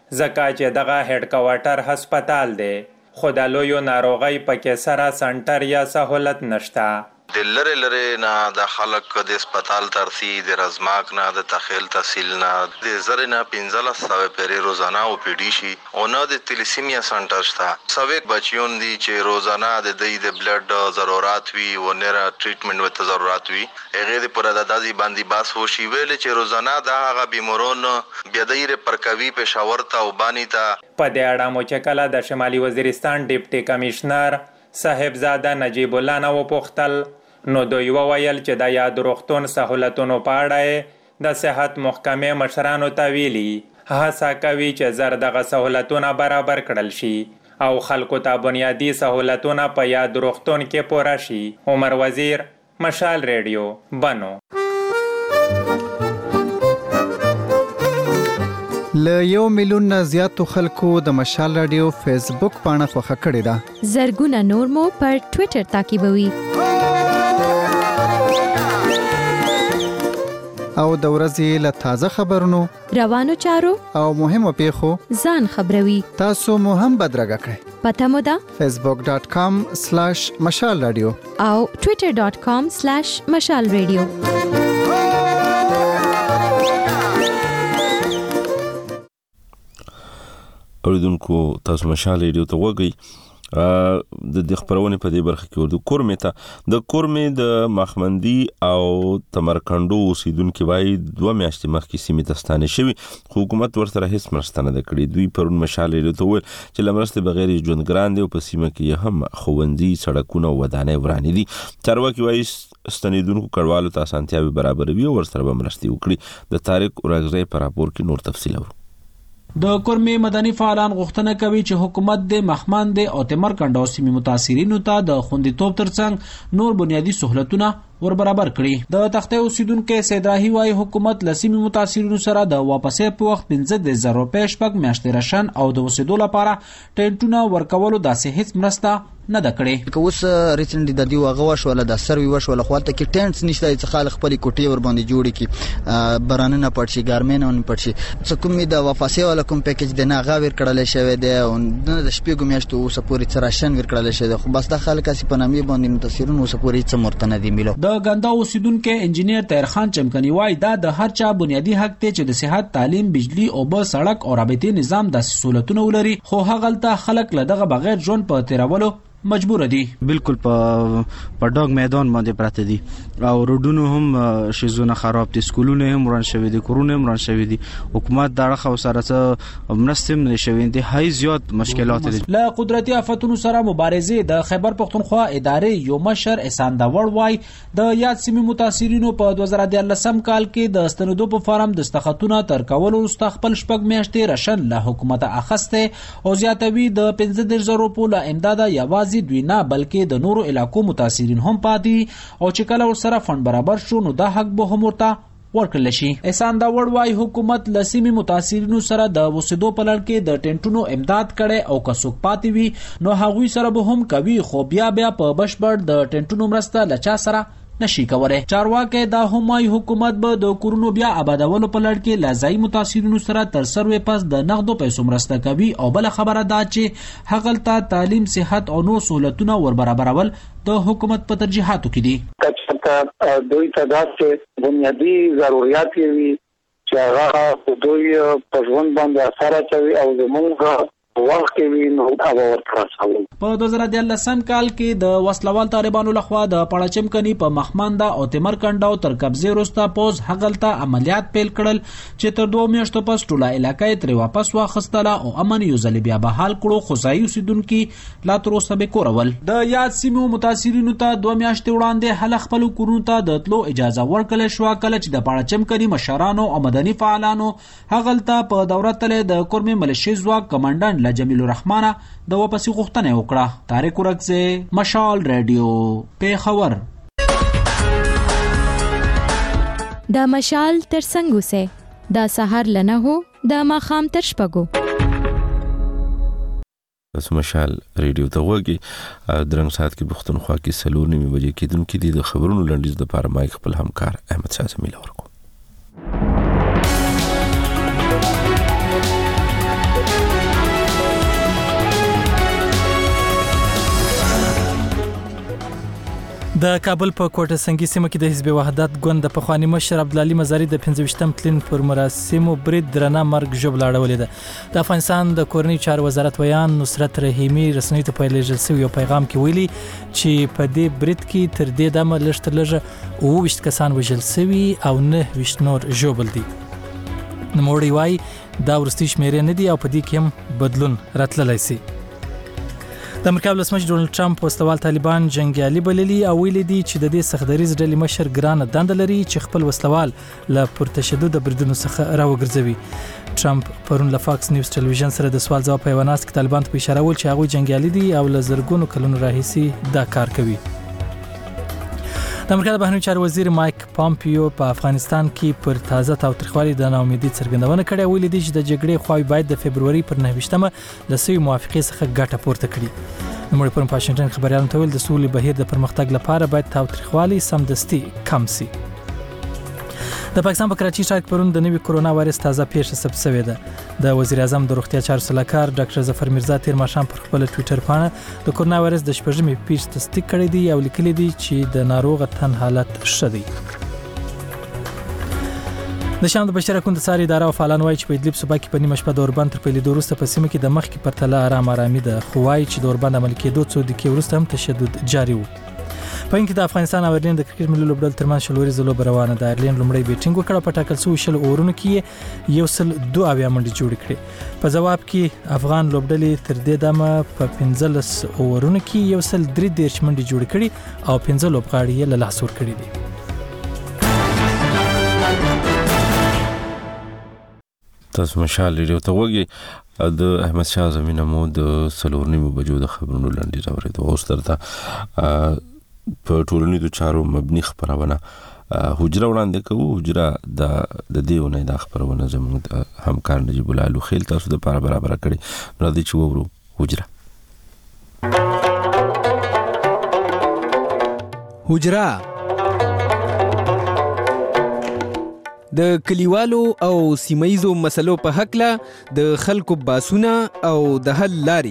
ځکه چې دغه هډ کوارټر هسپتال دی خو د لویو ناروغۍ پکې سره سنټر یا سهولت نشته. د لره لره نه د خلک د هسپتال ترسي د رزماک نه د تخیل تحصیل نه د زره نه پنځله سوه پرې روزانه او پیډي شي او نه د تلیسیمیا سنټر شته. سویک بچیون دي چې روزانه د دوی د بلډ ضرورت وي او نه ټریټمنټ وته ضرورت وي هغه د پر د دازي باندې باس هوشي ویل چې روزانه د هغه بیمارون بیا دیر پرکوي پېښور ته او بانی ته. په دې اړه مو چې کله د شمالي وزیرستان ډیپټي کمشنر صاحبزاده نجیب الله نه وپوښتل نو دوی وویل چې د یاد روغتون سهولتونو په اړه د صحت محکمې مشرانو ته ویلي هڅه کوي چې زر دغه سهولتونه برابر کړل شي او خلکو ته بنیادی سهولتونه په یاد روغتون کې پوره شي. عمر وزیر، مشال ریډیو، بنو. ل یو میلیون نه زیاتو خلکو د مشال رادیو فیسبوک پاڼه خوښه کړې ده. زرګونه نور مو پر ټوئیټر تعقیبوي. او د ورځې له تازه خبرونو، روانو چارو او مهمو پیښو ځان خبروي. تاسو مو هم بدرګه کړئ. پته مو ده فیسبوک ډاٹ کام سلیش مشال رادیو او ټوئیټر ډاٹ کام سلیش مشال رادیو. اوریدونکو تاسو مشال رادیو ته وګورئ. د د خبرونه په دې برخه کې ورته کورمه ته د کورمه د مخمندي او تمرکندو اوسیدونکو وای دوه میاشتې مخکې سیمه تستانه شوی حکومت ورسره هیڅ مرستنه د کړې. دوی پرون مشال لري ول چې لمرسته بغیر ژوند ګران دی او په سیمه کې هم خوندي سړکونه او ودانۍ ورانې دي. چارواکي وای ستنیدونکو کډوالو ته اسانتیاوي برابروي او ورسره به مرستي وکړي. د طارق اورغزی پر راپور کې نور تفصیل اورو. د کورمي مدني فعالان غوښتنه کوي چې حکومت د مخمند او تمرکندو سیمې متاثرینو ته د خوندیتوب ترڅنګ نور بنیادی سہولتونه ور برابر کړي. د تخته اوسیدونکو سیدراهي وايي حکومت لسیمې متاثرینو سره د واپسې په وخت پنځه زره روپۍ شپږ میاشتې راشن او د اوسېدو لپاره ټینټونه ورکولو داسې هیڅ مرسته نه ده کړې. که اوس ریسنټلی د دې واغه وشوله د سروي وشوله خواته کې ټینټس نشته چې خلک خپل کوټې ور باندې جوړ کړي برانه نه پړشي ګارمن نه پړشي څه کومې د واپسې ولا کوم پیکیج د نه غاور کړل شوی دی او د شپږ میاشتو اوس پورې تراشن ور کړل شوی دی خو بس د خلک اسی په نامې باندې متاثرون اوس پورې څه مرتنه دي ملو. د ګندا اوسیدونکو انجنیر طاهرخان چمکني وای دا د هر چا بنیادی حق دی چې د صحت، تعلیم، بجلی او به سړک او رابطې نظام د سہولتونو ولري خو هغه ته خلک لدغه بغیر ژوند په تیرولو مجبور دي. بالکل په په ډاګ میدان باندې پراته دي او روډونو هم شیزونه خراب دي، سکولونه هم وران شوی دي، کورونه هم وران شوی دي. حکومت دا خو سره څه منستم نشوي دي، هاي زیات مشکلات دي. له قدرتي آفتونو سره مبارزه د خیبر پختونخوا ادارې یو مشر احسان داور وای د یاد سیمې متاثرینو په دوه زره دیارلسم کال کې د استندو په فارم د استخاتونه تر کولو وروسته خپل شپږ میاشتې راشن له حکومت اخسته او زیاتوي د پنځه زره روپو له امداد یوازې دوی نه بلکې د نورو علاقو متاثرین هم پاتې او چې کله ورسره فند برابر شو نو دا حق به هم ورته ورکړل شي. احسان داور وايي حکومت لسیمې متاثرینو سره د وسیدو په لړ کې د ټینټونو امداد کړي او که څوک پاتې وي نو هغوی سره به هم کوي خو بیا بیا په بشپړ د ټینټونو مرسته لچا سره نشي کولای. چارواکي دا همای حکومت به د کورونو بیا آبادولو په لړ کې لازمي متاثرینو سره تر سروې پس د نقدو پیسو مرسته کوي او بل خبره دا چې هغه ته تعلیم، صحت او نور سہولتونه ور برابرول د حکومت په ترجیحاتو کې دي. کچته دوی ته داسې بنیادی ضرورت وي چې هغه دوی په ژوند باندې اثر کوي او زموږ وخت کې نو هغه ورکړل. په دوه زره دیارلسم کال کې د وسلوال طالبانو لخوا د پړاچم کني په مخمنده او تمرکندو تر قبضه وروسته پوز هغلته عملیات پیل کړل چې تر دوه میاشتو پس ټوله علاقې تر واپس واخستله او امن یو ځل بیا بحال کړو خو ځای اوسیدونکو لا تر اوسه به کورول. د یاد سیمو متاثرینو ته دوه میاشتې وړاندې هله خپل کورونو ته د تلو اجازه ورکړل شو کله چې د پړاچم کني مشرانو او مدني فعالانو هغلته په دوره تلې د کورمي ملیشي ځواک کمانډنټ جمیل الرحمن د واپسی غوښتنه وکړه. طارق اورغزی، مشال رادیو، پیښور. د مشال تر څنګه سه د سحر لنه هو د ماخام تر شپګو. بس مشال رادیو ته وګي درنګ سات کې پښتونخوا کې سلور نیمه بجې کې دن کې د خبرونو لنډیز د پاره مایک خپل همکار احمد شاه زمیل ورکو. د کابل په کوټه سنگي سیمه کې د حزب وحدت ګوند د پخوانی مشر عبدالعلی مزاری د پنځه تلین پر مراسمو برید درنه مرګ ژوبل اړولې ده. د افغانستان د کورنۍ چارو وزارت ویان نصرت رحیمی رسنۍ ته په لېږل شوي یو پیغام کې ویلي چې په دې برید کې تر دې دمه لږ تر لږه اووه ویشت کسان وژل شوي او نهه ویشت نور ژوبل دي. نوموړی وایي دا وروستي شمیرې نه دي او په دې کې هم بدلون راتللی شي. د امریکا ولسمشر ډونالد ټرمپ وسلوال طالبان جنگیالي بللي او ویلي دي چې د دې سختدریز ډلې مشر ګرانه دنده لري چې خپل وسلوال له پرتشدد بریدونو څخه راوګرځوي. ټرمپ پرون له فاکس نیوز ټلویزیون سره د سوال ځواب په یوه ناست کې طالبان ته اشاره ول چې هغوی جنگیالي دي او له زرګونو کلونو راهیسې دا کار کوي. د امریکا د بهرنیو چارو وزیر مایک پامپیو په افغانستان کې پر تازه تاوتریخوالي د ناامیدۍ څرګندونه کړې، ویلي دي چې د جګړې خواوې باید د فبروري پر نهه ویشتمه له سوي موافقې څخه ګټه پورته کړي. نوموړي پر واشنگټن خبريالانو ته ویل د سولې بهیر د پرمختګ لپاره باید تاوتریخوالي سمدستي کم شي. د پاکستان په کراچي ښار کې پرون د نوي کرونا وایرس تازه پیښه ثبت شوې ده. د وزیر اعظم د روغتیا چارو سلاکار ډاکټر ظفر میرزا تیر ماښام پر خپل ټوئیټر باندې د کرونا وایرس د شپږمې پیښې تصدیق کړی دی او لیکلی دی چې د ناروغ تن حالت ښه دی. د شام د بشري حقوقو څار اداره او فعالان وایي چې په ادلب صوبه کې په نیمه شپه د اوربند تر پیلېدو وروسته په سیمه کې د مخکې پرتله آرام آرامي ده، خو وایي چې د اوربند عملي کېدو څو دقیقې وروسته هم تشدد جاري و. په این کې د افغانستان او ایرلند د کرکټ ملي لوبډل ترمنځ شلوريزه لوبه روانه ده. ایرلند لومړی بیټینګ وکړ په ټاکل شوي شل اورونو کې یو سل دوه اویا منډې جوړې کړې. په ځواب کې افغان لوبډلې تر دې دمه په پنځلس اورونو کې یو سل درې دېرش منډې جوړې کړې او پنځه لوبغاړي یې له لاسه ورکړي دي. تاسو مشال ریډیو ته وګورئ. د احمد شاه زمینه مو د څلور نیمو بجو د خبرونو لاندې راوړې. اوس درته په ټولنیزو چارو مبني خبرونه حجره وړاندې کوو. حجره د د دې ونې د خبرونه زموږ همکار نجیب الله لوخیل تاسو د لپاره برابر کړي. نو د چې وورو حجره حجره د کلیوالو او سیمایزو مسلو په حق له د خلکو باسونه او د حل لاري.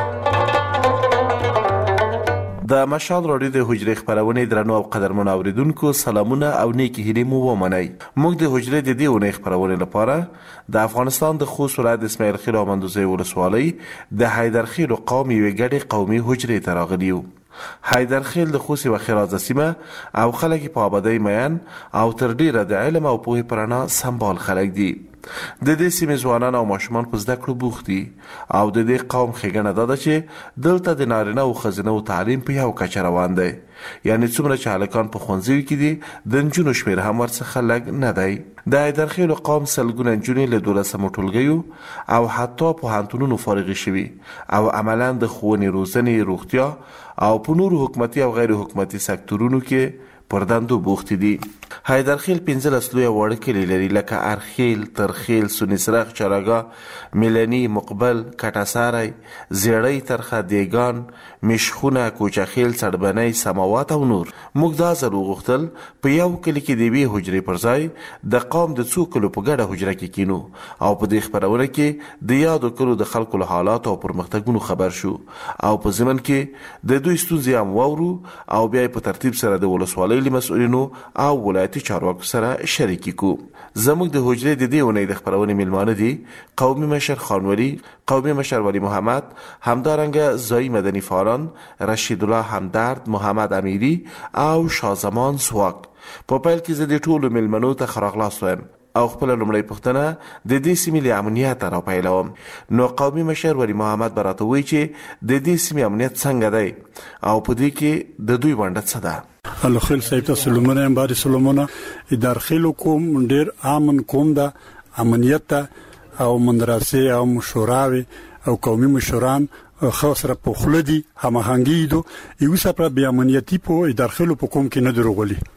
د مشال راډیو د حجرې خبرونه درنو او قدرمن اوریدونکو سلامونه او نیکی هیلې مو ومنئ. موږ د حجرې د دې ونې خبرونه لپاره د افغانستان د خوست ولایت اسماعیل خیل او مندوزی ولسوالۍ د حیدرخیل قوم یو ګډې قومي حجرې ته راغلي یو. حیدرخیل د خوست یوه خرازه سیمه او خلک په آبادۍ مین او تر ډیره د علم او پوهې په رڼا سمبال خلک دي. د دې سیمې ځوانان او ماشومان په زده کړو بوخت دي او د دې قوم ښېګڼه دا ده چې دلته د نارینه او ښځینه تعلیم په یو کچه روان دی. یعنې څومره چې هلکان په ښوونځیو کې دي د نجونو شمېر هم ورڅخه لږ نه دی. د حیدرخیل قوم سلګونه نجونې له دولسمو ټولګیو او حتی پوهنتونونو فارغې شوي او عملا د ښوونې روزنې روغتیا او په نورو حکومتي او غیر حکومتي سکتورونو کې پر دندو بوخت دي. حیدرخیل پنځلس لویه واړه کلي لري لکه ارخیل، ترخیل، سونیسرخ، چراګاه، ملني، مقبل، کټاساری، زیړی، ترخه، دیګان، مشخونه، کوچخیل، سړبنۍ، سماوات او نور. موږ دا ځل وغوښتل په یو کلي کې د یوې حجرې پر ځای د قوم د څو کلو په ګډه حجره کې کینو او په دې خپرونه کې د یادو کلو د خلکو له حالاتو او پرمختګونو خبر شو او په ضمن کې د دوی ستونزې هم واورو او بیا په ترتیب سره د ولسوالۍ مسؤلینو او ولایتي چارواکو سره شریکي کو. زموږ د حجرې د دې ونې د خبرونې میلمانه دي قومي مشر خانولی، قومي مشر ولی محمد، همدارنګه ځایی مدني فعالان رشید الله همدرد، محمد امیری او شازمان سواک. په پیل کې زه د ټولو میلمنو ته ښه راغلاست وایم او خپل لومړی پوښتنه د دې سیمې له امنیت را پیلوم. نو قومي مشر ولی محمد به راته وایي چې د دې سیمې امنیت څنګه دی او په دې کې د دوی ونډه څه ده. الخیل سیتا سلمونه امباري سلمونه ادارخیل کوم ډیر امن کوم ده، امنیت او مندرسه او مشوراوي او قومي مشوران خاصره په خلدي هماهنګي دو یو سپره بیا امنیتي په ادارخیل په کوم کې نه دروغلي.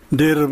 ډېر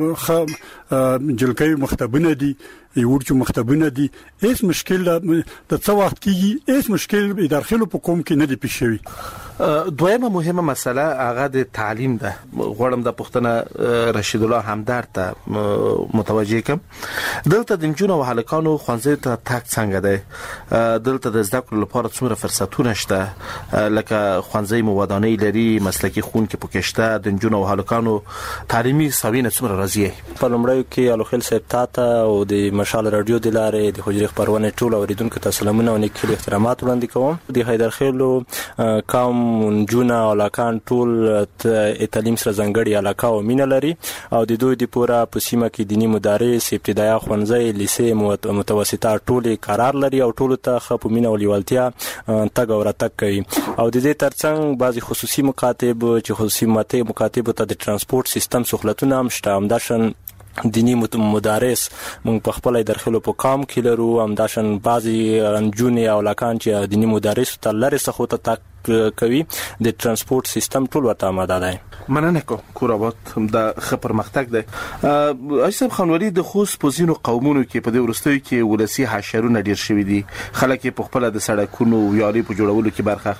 جلکې مختبونه دي یورچ مختبونه دي هیڅ مشکل د څو وخت کې هیڅ مشکل ادارخلو په کوم کې نه دی پیښ شوی. دویمه مهمه مسله هغه د تعلیم ده. غواړم د پښتنه رشید الله همدرد ته متوجه کوم. دلته د جنونو او هلکانو ښوونځي ته تګ څنګه دی؟ دلته د زده کړو لپاره څومره فرصتونه شته؟ لکه ښوونځي مو ودانۍ لري، مسلکي ښوونکي پکې شته، د جنونو او هلکانو تعلیمي سوینه څومره راځي؟ په لومړیو کې الوخیل صاحب ته او د مشال رادیو د لارې د حجرې خبرونه ټول اوریدونکو ته سلامونه او نیک احترامات وړاندې کوم. د حیدرخیلو قوم جونه او لاکان ټول تعلیم سره ځانګړي علاقه او مینه لري او د دوی د پورا په سیمه کې دینی مدارس، ابتدایي ښوونځي، لیسې، متوسطه ټول قرار لري او ټول ته خپ مینه او لیوالتیا تګ او راتګ کوي. او د دې ترڅنګ بعضي خصوصي مکاتب چې خصوصي مکاتب ته د ترانسپورت سیستم سہولتونه هم شته. همداشن دینی مدارس مونږ په خپل درخلو په کام کې لرو. همداشن بعضي انجونې او لاکان چې دینی مدارس ته لري څخه ته تک کوي د ترانسپورت سیستم ټول ورته آماده دی. مننه کوم. کورابات د خبر مختګ دی. اجسام خانوری د خوست پوزینو قومونو کې په دې ورستوي کې ولسی حشرونه ډیر شوي دي. خلک په خپل د سړکونو ویالي په جوړولو کې برخه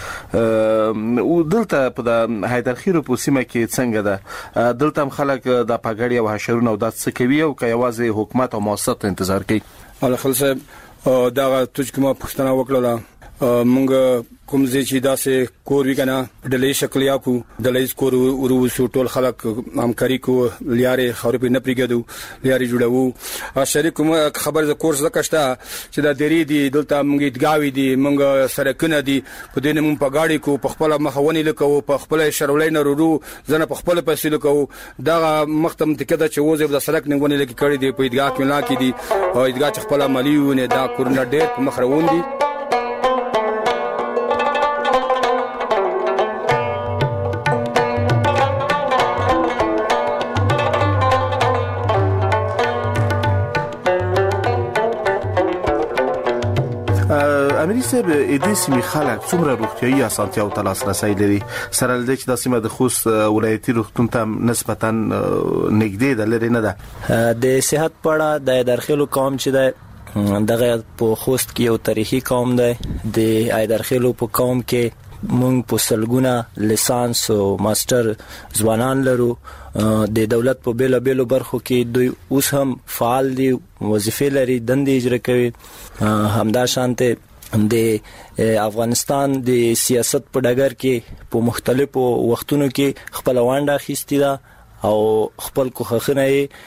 اخلي. او دلته په د حیدرخیلو په سیمه کې څنګه ده؟ دلته هم خلک د پګړی او حشرونه او د څه کوي او که یوازې حکومت او مؤسسات انتظار کوي؟ الخل صاحب دا توج کومه پښتنه وکړه مونږ کوم ځای چې داسې کور وی کنه ډلې شکل یا کو ډلې کور ورو سو ټول خلک همکاري کو لیارې خوري په نپریګدو لیارې جوړو. شریک کوم خبر ز کورس زکشته چې دا درې دي دلته مونږ ادګاوي دي مونږ سرکونه دي په دې نوم په گاډي کو په خپل مخونی لکو په خپل شرولې نه ورو زنه په خپل پیسې لکو دا مختم تکده چې وځي د سرک نه ونی لکه کړي دي په ادګا کې لا کې دي او ادګا خپل عملیونه دا کورونه ډېر په مخ روان دي. امری صاحب دې سیمې خلک څومره روغتيایي اسانتیاو ته لاسرسي لري؟ سره لدې چې د سیمه د خوست ولایتي روغتون ته نسبتا نږدې ده لري نه ده؟ د صحت پړه د درخلو قوم چې ده دغه په خوست کې یو تاریخي قوم دی. د ایدرخلو په قوم کې مونږ په سلګونه لیسانس او ماستر ځوانان لرو. د دولت په بیلو بیلو برخو کې دوی اوس هم فعال دي، وظیفې لري، دندې اجرا کوي. همدا شانته د افغانستان د سیاست په ډګر کې په مختلفو وختونو کې خپل وانډه اخیستې ده او خپل کوخخنه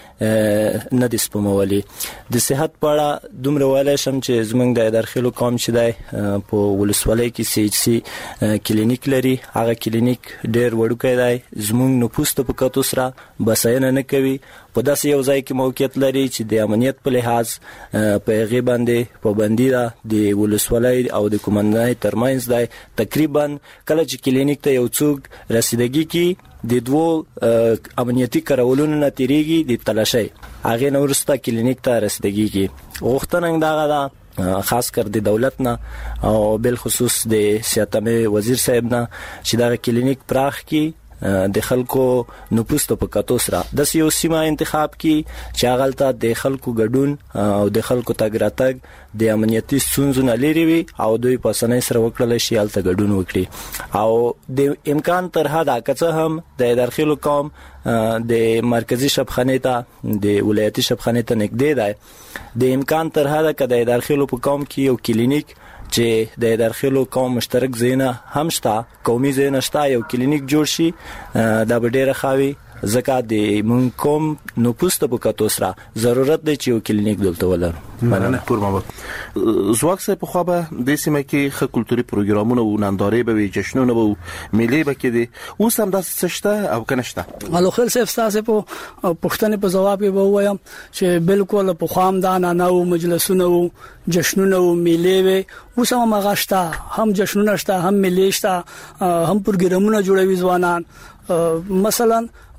نه د سپمولي. د صحت په اړه دومره ویلای شم چې زمونږ د درخلو قوم چې دی په ولسوالۍ کې سی ایچ سی کلینیک لري. هغه کلینیک ډېر وړوکی دی. زمونږ نفوس ته په کتو سره بساینه نه کوي. په داسې یو ځای کې موقعیت لري چې د امنیت په لحاظ په هغه باندې پابندي ده د ولسوالۍ او د کومندای ترمنځ دی. تقریبا کله چې کلینیک ته یو څوک رسیدګي کې د دوه امنیتي کارولونو نه تیریږي د تلاشي هغه نورسته کلینیک ته رسیدګي کې غوښتنه دا ده خاص کر د دولت نه او بل خصوص د سیاتمه وزیر صاحب نه چې دا کلینیک پراخ کی د خلکو نفوس ته په کتو سره د یو سیمه انتخاب کی چې هغه د خلکو ګډون او د خلکو تګ راتګ د امنیتي ستونزو نه لري وي او دوی په سنې سره وکړل شي الته ګډون وکړي او د امکان تر حد کڅه هم د درخلو قوم د مرکزی شبخانه ته د ولایتي شبخانه ته نږدې دی. د امکان تر حد کده درخلو په قوم کې یو کلینیک چې د درخلو قوم مشترک زینه هم شته، قومي زینه شته، یو کلینیک جوړ شي دا به ډیره خاوي. ځکه د مون کوم نو پوسټ په کتو سره ضرورت دی چې یو کلینیک دلته ولر. مننه پور محمد. زواک سه په خو به د سیمه کې خ کلتوري پروګرامونه او نندارې به جشنونه او میلې به کې دي. اوس هم د سشته او کنهشته. الوخل صاحب تاسو په پښتنې په جواب به وایم چې بالکل په خام دا نه او مجلسونه او جشنونه او میلې و اوس هم مغاشتا هم جشنونه شته هم میلې شته هم پروګرامونه جوړوي ځوانان. مثلا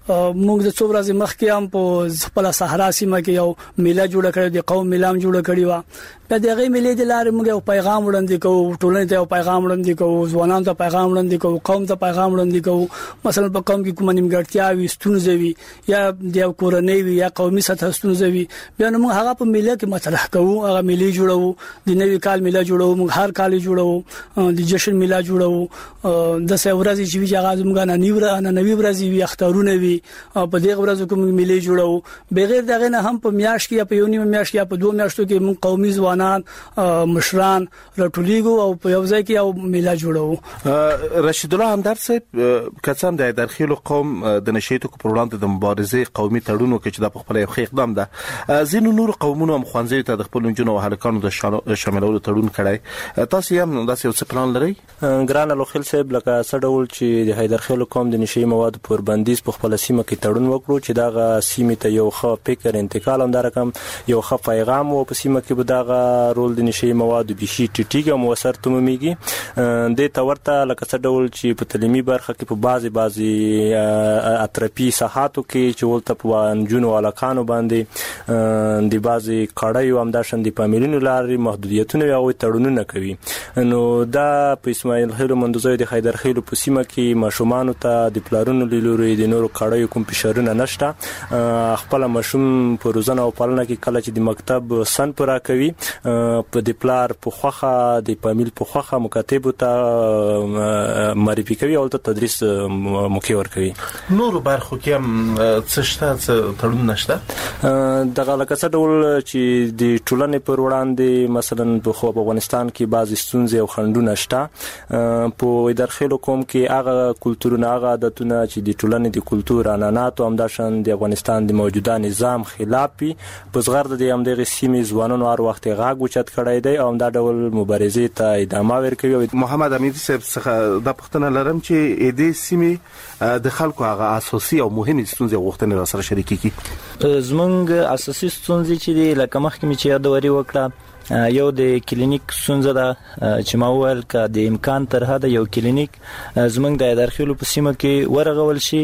موږ د څو ورځې مخکې هم په خپل صحرا سیمه کې یو میله جوړ کړو د قوم میلام جوړ کړی و په دغه میلې د لارې موږ یو پیغام وړاندې کوو ټولنې ته یو پیغام وړاندې کوو ځوانانو ته پیغام وړاندې کوو قوم ته پیغام وړاندې کوو مثلا په قوم کې کوم نیمګړتیا وي ستونزې وي یا د کورنۍ وي یا قومي سطح ستونزې وي بیا موږ هغه په میله کې مطرح کوو هغه میلې جوړو د نوي کال میله جوړو موږ هر کال جوړو د جشن میله جوړو د سه ورځې چې وی هغه موږ نه نیو نه نوي ورځې وي اخترونه وي په دغه ورځو کې موږ میلې جوړو بغیر دغه نه هم په میاشت کې په یو نیمه میاشت کې په دوه میاشتو کې موږ قومي ځوانان مشران راټولېګو او په یو ځای کې یو میله جوړو. رشید الله همدرد صاحب کڅم د درخیلو قوم د نشیتو په وړاندې د مبارزې قومي تړونو کې چې د خپل یو اقدام ده زینو نور قومونو هم خوانځي ته د خپل جنونو او هلکانو د شاملولو تړون کړی تاسو هم داسې یو څه پلان لرئ؟ ګران لوخیل صاحب لکه سړول چې د حیدرخیلو قوم د نشي مواد پر بندیز په خپل سیمه کې تړون وکړو چې داغه سیمه ته یو ښه فکر انتقال هم درکم یو ښه پیغام او په سیمه کې به داغه رول د نشي مواد بشي ټیټیګه موثر تموميږي د تورته لکه څه ډول چې په تعلیمي برخه کې په بازي بازي اطرافي ساحاتو کې چې ولته په انجونو علاقانو باندې د بازي کړهیو هم د شندې پاملینو لاري محدودیتونه او تړونونه کوي نو دا په اسماعیل خیل مندوزوی د حیدرخیل په سیمه کې ماشومان ته د پلارونو لوري د نورو کړهیو کوم فشارونه نشته خپل ماشوم په روزنه او پالنه کې کله چې د مکتب سن پورا کوي په د پلار په خوخه د پامیل په خوخه مکاتب ته معرفي کوي او ته تدریس موکي ور کوي نور برخو کې هم څه شته تړون نشته دغه لکه څه ډول چې د ټولنې پر وړاندې مثلا په افغانستان کې بعض ستونزې او خنډونه شته په درخیلو قوم کې هغه کلتورونه هغه عادتونه چې د ټولنې د کلتور عنعنات او همداشان د افغانستان د موجوده نظام خلاف وي په زغرد د همدغه سیمې ځوانانو هر وخت غاګ وچت کړای دی او دا ډول مبارزې ته ادامه ورکوي. محمد امیر صاحب څخه د پښتنه لرم چې د دې سیمې د خلکو هغه اساسي او مهمه ستونزې غوښتنې را سره شریکې کی زمونږ اساسي ستونزې چې دی لکه مخکې چې یادوري وکړه یو د کلینیک ستونزه ده چې ما وویل ک د امکان تر حد یو کلینیک زمونږ د درخیلو په سیمه کې ورغول شي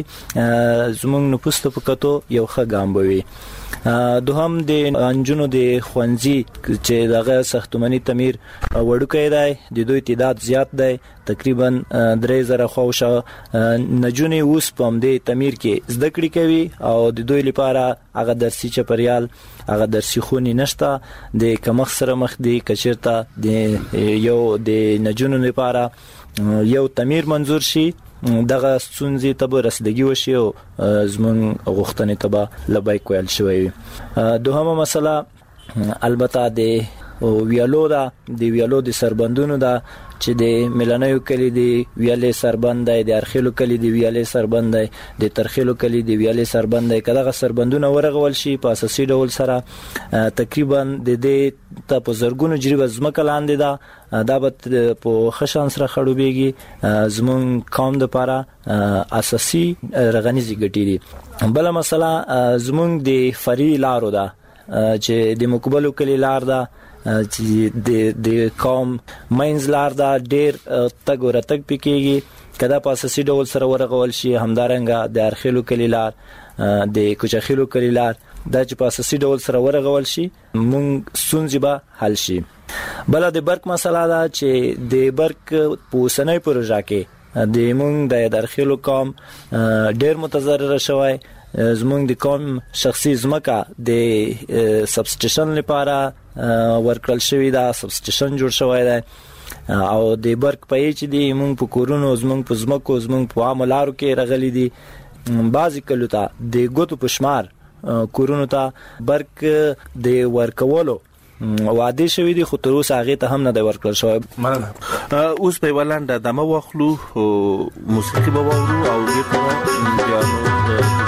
زمونږ نفوس ته پکاتو یو ښه ګام بوي دوهم د انجونو د خوانزي چې دغه ساختماني تعمیر وړوکی دی د دوی تعداد زیات دی تقریبا درې زره خوښه نجونې اوس په دې تعمیر کې زده کړې کوي او د دوی لپاره هغه درسي چپریال هغه درسي خونې نشته د کمخ سره مخ دي کچرته د یو د نجونو لپاره یو تعمیر منظور شي دغه ستونزې ته به رسیدګي وشي او زمونږ غوښتنې ته به لبیک ویل شوی وي. دوهمه مسله البته د ویالو ده د ویالو د سربندونو ده چې د ملانیو کلی دی ویالې سربند دی د ارخیلو کلی دی ویالې سربند دی د ترخیلو کلی دی ویالې سربند دی کله سربندونه ورغول شي په اساسي ډول سره تقریبا د دې ته په زرګونو جریب ځمکه لاندې ده دا به په خشان سره خړوبېږي زمون قوم د لپاره اساسي رغنیزي ګټې دي. بل مسله زمون د فری لارو ده چې د مقبلو کلی لار ده چې د د قوم مینز لار دا ډیر تګ ورتګ پکېږي کدا په اساسي ډول سره ورغول شي همدارنګه د ارخیلو کلی لار د کوچخیلو کلی لار دا چې په اساسي ډول سره ورغول شي مونږ ستونزې به حل شي. بل د برق مسله دا چې د برق په سنوي پروژه کې د مونږ د ارخیلو قوم ډیر متضرر شوی زمونږ د قوم شخصي ځمکه د سبسټیشن لپاره ورکړل شوی دا سبسټیشن جوړ شوی دی او د برق پې چې دی مونږ په کورونو زمونږ په ځمکو زمونږ په عاملارو کې رغلي دي بعضی کلو ته د ګوتو پشمار کورونو ته برق د ورکولو وعده شوی دی خو تر اوسه هغه ته هم نه دی ورکړل شوی. مننه. اوس په ولانډه دمه واخلو موسیقي به واورو او بیرته بیا نو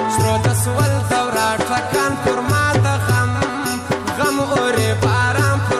غم اور بارم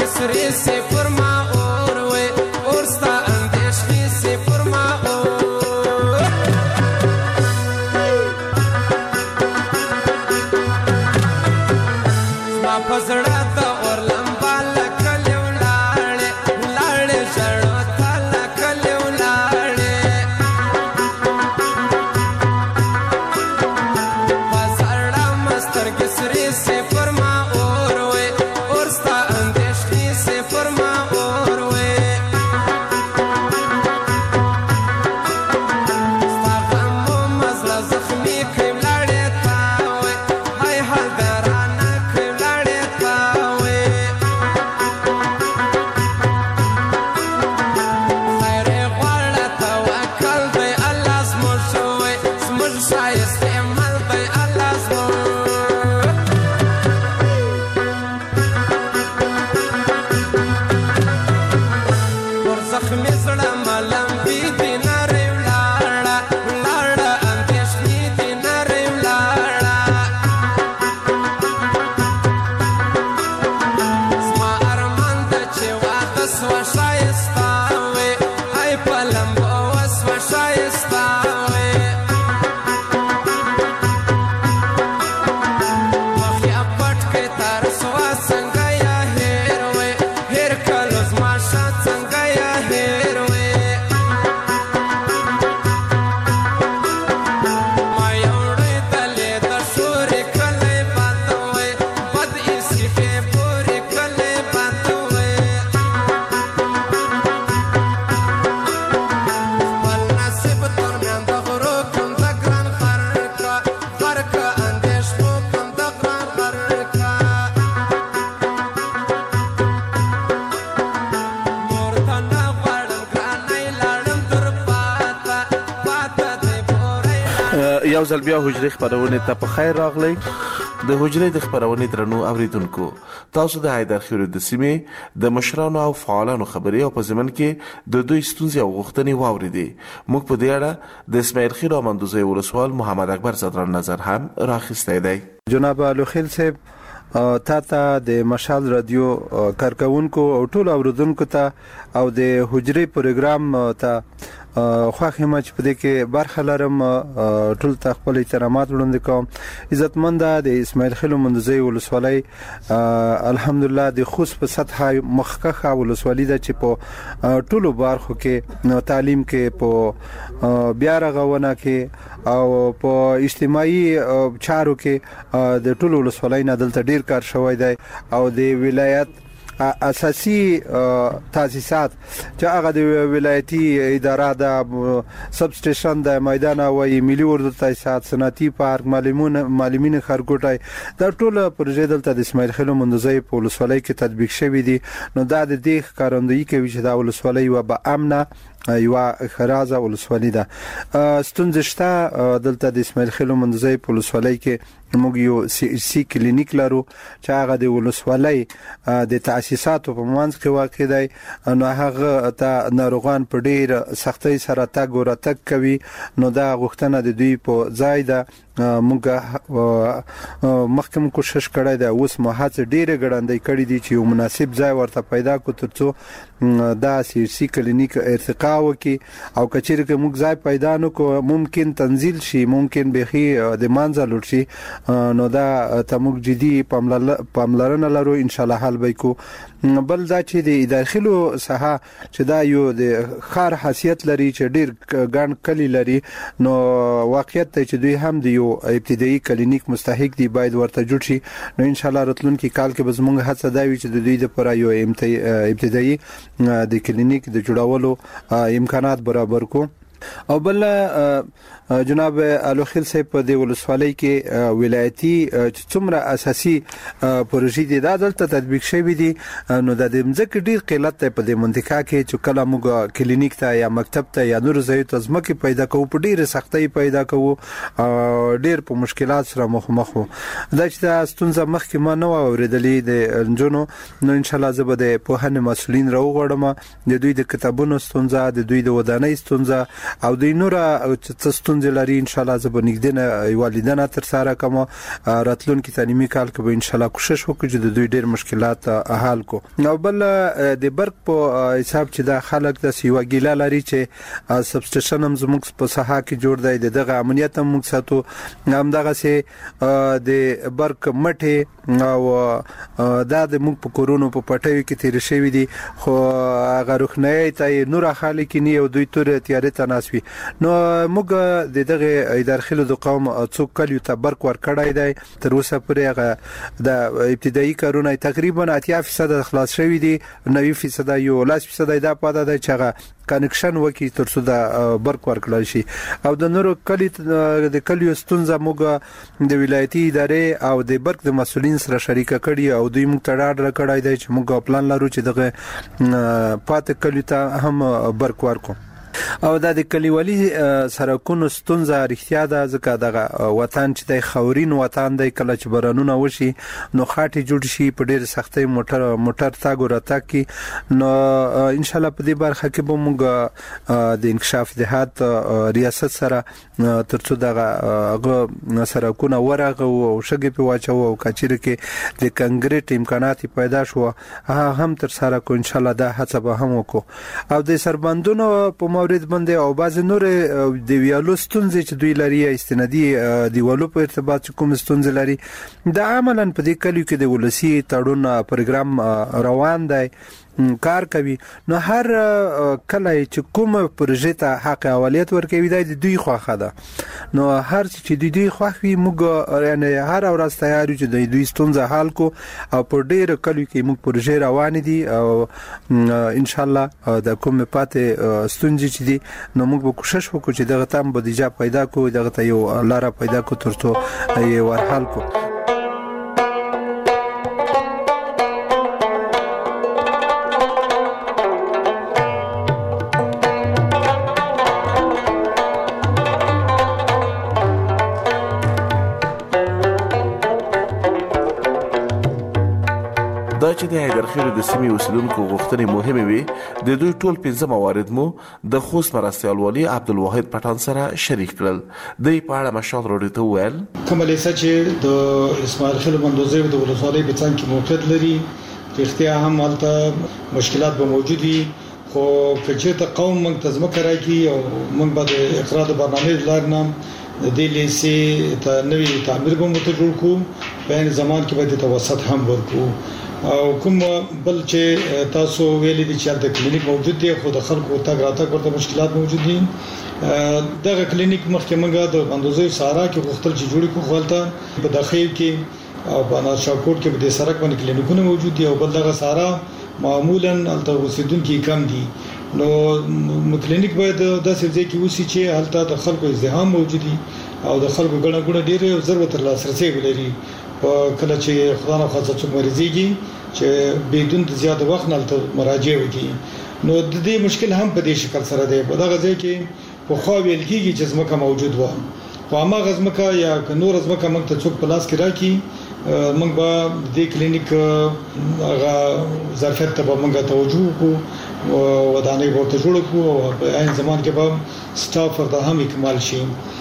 کسری سے فرما اور وے اور ستا اندیشنی سے فرما اور زما پزړه ته اور لمبا لکلې ولاړې ولاړې ژړو ته لکلې ولاړې پزړه مستر کسری سے فرما اور وے اور ستا اندیشنی سے فرما اور وے ستا غم و مزړه زخمي کړې ولاړې تا وې هاي حال درانه کړې ولاړې تا وې خیر غواړه توکل دی الله زموږ وې زموږ ښایست عمل دی الله زموږ پر زخمي زړه ملم بي دي نرۍ ولاړه ولاړه اندېښنې دي نرۍ ولاړه زما ارمان ده چې واده سوه ښایسته وې ای په لمبو وسوه ښایسته وې مخ یې پټ کړې تر سوه څنګه یا هېر وې هېر کلو زما ښه څنګه یا هېر وې ما یو ړېدلې د شورې کلی بد وې بد ایسېخې پورې کلی بد وې خپل نصیب تر میان د غرو کوم د ګران خر کړه خر کړه اندېښنو کوم د ګران خر کړه نور ته نه غواړم ګرانۍ لاړم تر پاته پاته دی پورې یو ځل بیا حجرې خپرونې ته په خیر راغلی. د حجرې د خپرونې درنو اوریدونکو، تاسو د حیدرخیل د سیمې د مشرانو او فعالانو خبرې او په ضمن کې د دوی ستونزې او غوښتنې واورېدې. موږ په دې اړه د اسماعیل خیل او مندوزۍ ولسوال محمد اکبر صدران نظر هم راخیستی دی. جناب الوخیل صاحب، تا ته د مشال رادیو کارکونکو او ټول اوریدونکو ته او د حجرې پروګرام ته خوښ یم چې په دې کې برخه لرم. ټول ته خپل احترامات وړاندې کوم. عزتمند د اسماعیل خیل مندوزۍ ولسوالۍ الحمدلله د خوست په سطح مخکخه ولسوالۍ ده چې په ټولو برخو کې تعلیم کې، په بیا رغونه کې او په اجتماعي چارو کې د ټولو ولسوالۍ نه دلته ډیر کار شوی دی او د ولایت اساسي تاسیسات چې هغه د ولایتي اداره د سب سټیشن د میدان او ملي اردو تاسیسات، صنعتي پارک، معلمون معلمین خرګوټي دا ټول پروژې دلته د اسماعیل خیل مندوزۍ په ولسوالۍ کې تطبیق شوي دي. نو دا د دې ښکارندویي کوي چې دا ولسوالۍ یوه با امنه یو خرازه ولسوالۍ ده. ستونزې شته دلته د اسماعیل خیل مندوزۍ په ولسوالۍ کې. موږ یو سی سی کلینیک لرو چې هغه د ولسوالۍ د تاسیساتو په منځ کې واقع دی. نو هغه ته ناروغان په ډیر سختۍ سره تګ ورتګ کوي. نو دا غوښتنه د دوی په ځای ده. موږ مخکې کوشش کړی دی، اوس مو هڅه ډیره ګړندۍ کړې دي چې یو مناسب ځای ورته پیدا کړو ترڅو دا سی سی کلینیک ارتقا وکړي. او کچېرې که موږ ځای پیدا نه کړو ممکن تنزیل شي، ممکن بخي د مانځه لوټ شي. نو دا ته موږ جدي پاملرنه لرو، ان شاء الله حل به کو. بل دا چې د داخلو ساحه چې دا یو د خار حیثیت لري چې ډیر ګڼ کلی لري، نو واقعیت ته چې دوی هم د یو ابتدایي کلینیک مستحق دي، باید ورته جوړ شي. نو ان شاء الله راتلونکي کال کې به زموږ هڅه دا وي چې د دوی لپاره یو ابتدایي د کلینیک د جوړولو امکانات برابر کو. او بل جناب الوخیل صاحب په د ولسوالۍ کې ولایتي څومره اساسي پروژې دي دا دلته تطبیق شوي دي. نو د ځمکې ډیر قلت په د منطقه کې چې کله موږ کلینیک ته یا مکتب ته یا نور ځای ته ځمکې پیدا کوو په ډیر سختۍ پیدا کوو، ډیر په مشکلات سره مخامخ وو. دا چې د ستونزه مخکې ما نه اوریدلې د انجونو. نو ان شاء الله زه به د پوهنې مسؤلین راوغواړم، د دوی د کتابونو ستونزه، د دوی د ودانۍ ستونزه او د نور چې ستونزې لري ان شاء الله زه بنګدنه والدینه تر سره کوم راتلونکي تعلیمي کال کې به ان شاء الله کوشش وکړو چې د دوی ډېر مشکلات حل کو. نو بل د برق په حساب چې دا خلک د سیوا ګیلا لري چې سب سټیشن هم زموږ په ساحه کې جوړ دی دغه امنیت هم موږ ساتو هم دغه سه د برق مټه او دا د موږ په کورونو په پټیو کې تیر شوی دي خو هغه رخنه ته نور خالق نه یو دوی تور تیارې تناسوي. نو موږ د دغه ادارې خلو د قوم څوک کلیو ته برق ور کړای دی تر اوسه پورې هغه د ابتدایي کارونه تقریبا اتیا فیصد خلاص شوی دي نوي فیصد یو لاس فیصد دا پاده دی چې هغه کنکشن وکي تر څو د برق ورکړل شي او د نورو کلی د کلیو ستونزه موږ د ولایتي ادارې او د برق د مسولین سره شریکه کړي او دوی موږ تړاډ راکړای دی چې موږ پلان لرو چې دغه پات کلی ته هم برق ورکو او دا د کلیوالي سرکونو ستونزه اړتیا ده ځکه دغه وطن چې د خورین وطن د کله چې برانونه وشي نو خاطی جوړ شي په ډېر سختۍ موټر موټر تاګ ورته کی نو ان شاء الله په دې برخه کې به موږ د انکشاف دهات ریاست سره ترڅو دغه سرکونه ورغه او شګې په واچو او کچیر کې د کنکریټ امکانات پیدا شو هم تر سره کو ان شاء الله دا هڅه به هم وکړو او د سربندونو په مورید باندې او بعض نور د ویالو ستونزې چې دوی لري استنادي دیوالو په ارتباط کوم ستونزې لري دا عملاً په دې کلیو کې د ولسی تړون پروګرام روان دی کار کوي نو هر کله چې کوم پروژه ته حق اولیت ورکوي د دوی خوخه ده نو هر چې د دوی خوخوي موږ یعنی هر ورځ تیار یو چې د دوی ستونزه حل کو او په ډېر کلیو کې موږ پروژه روان دي او ان شاء الله د کوم پاتې ستونزې چې دي نو موږ به کوشش وکړو چې دغه تام بودیجه پیدا کو دغه ته یو لار پیدا کو ترڅو یې ورحل کو. دا چې د حیدرخیل د سیمې اوسیدونکو غوښتنې مهمه وي د دوی ټول پنځه موارد مو د خوست مرستیال والي عبدالواحد پټان سره شریک کړل. د په اړه مشال وروډي ته ویل کومه لیسه چې د اسماعیل خیل مندوزي د ولسوالۍ په څنګ کې موقعیت لري په اختیار هم حالته مشکلات به موجود دي خو کچته قوم منتظمه کوي او موږ به د اقرار برنامه لرنم د دې لیسه ته نوې تعمیر به مت جوړ کو په زمان کې به د توسط هم ورکو او کوم بل چې تاسو ویلي دي چې د کلینیک موجود دی خو د خلکو تګ راتګ ورته مشکلات موجود دي دغه کلینیک مخکې موږ د بندوزي سارا کې غوښتل چې جوړ کو خپلته په داخل کې او په ناشاکوټ کې د سرک باندې کلینیکونه موجود دي او بل دغه سارا معمولا الته اوسیدونکو کم دي نو کلینیک باید داسې ځای کې وسی چې الته د خلکو ازدحام موجود دي او د خلکو ګڼه ګڼه ډیره ضرورت لاسرسي ولري په کله چې خدای نه خاصه څوک مریضيږي چې بدون د زیات وخت نه مراجعه وکړي نو د دې مشکل هم په دې شکل سره دی په دغه ځای کې په خو ویل کېږي چې زمکه موجود و خو هغه غزمکه یا نور زمکه موږ ته څوک پلاس کې راکې موږ به د کلینیک هغه ظرفیت ته موږ توجه وکړو ودانۍ ورته جوړ کړو او په عین زمان کې به سټاف ورته هم اکمال شي.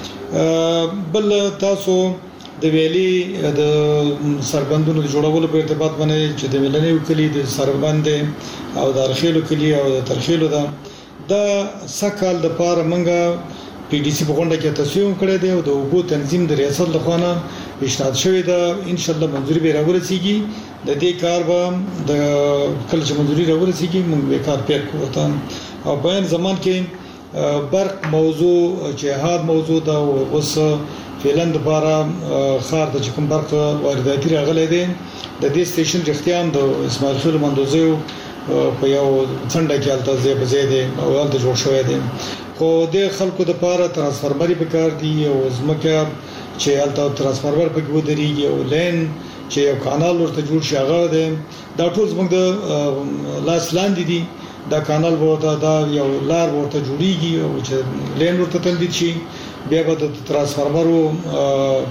بل تاسو د ویلي د سربندونو د جوړولو په ارتباط باندې چې د ملنۍ وکړي د سربند او د ارخیلو کلی او د ترخیلو دا د سکهال د پاره منګه پی ډی سی په غونډه کې تصویب کړی دی او د اوبو تنظیم د ریاست لخوا پیشنهاد شوی دا ان شاء الله منځوري به راورسیږي د دې کار به د کله چې منځوري راورسیږي موږ به کار پیل کوو او په زمان کې برق موضوع جهاد موضوع دا اوس فعلا د بارا خار د کوم برق وارداتي راغلي دي د دې سټیشن رښتیام د اسماعیل خیل مندوزي په یو څنډه کې الته ځای په ځای دي او الته جوړ شوی دي خو د خلکو د پاره ترانسفارمري په کار دي او زمکه چې الته ترانسفارمر په کې ودرېږي او لین چې یو کانال ورته جوړ شي هغه دي دا ټول زموږ د لاس لاندې دي دا کانال ورته دا یو لار ورته جوړیږي او چې لین ورته تندید شي بیا به د ترانسفارمرو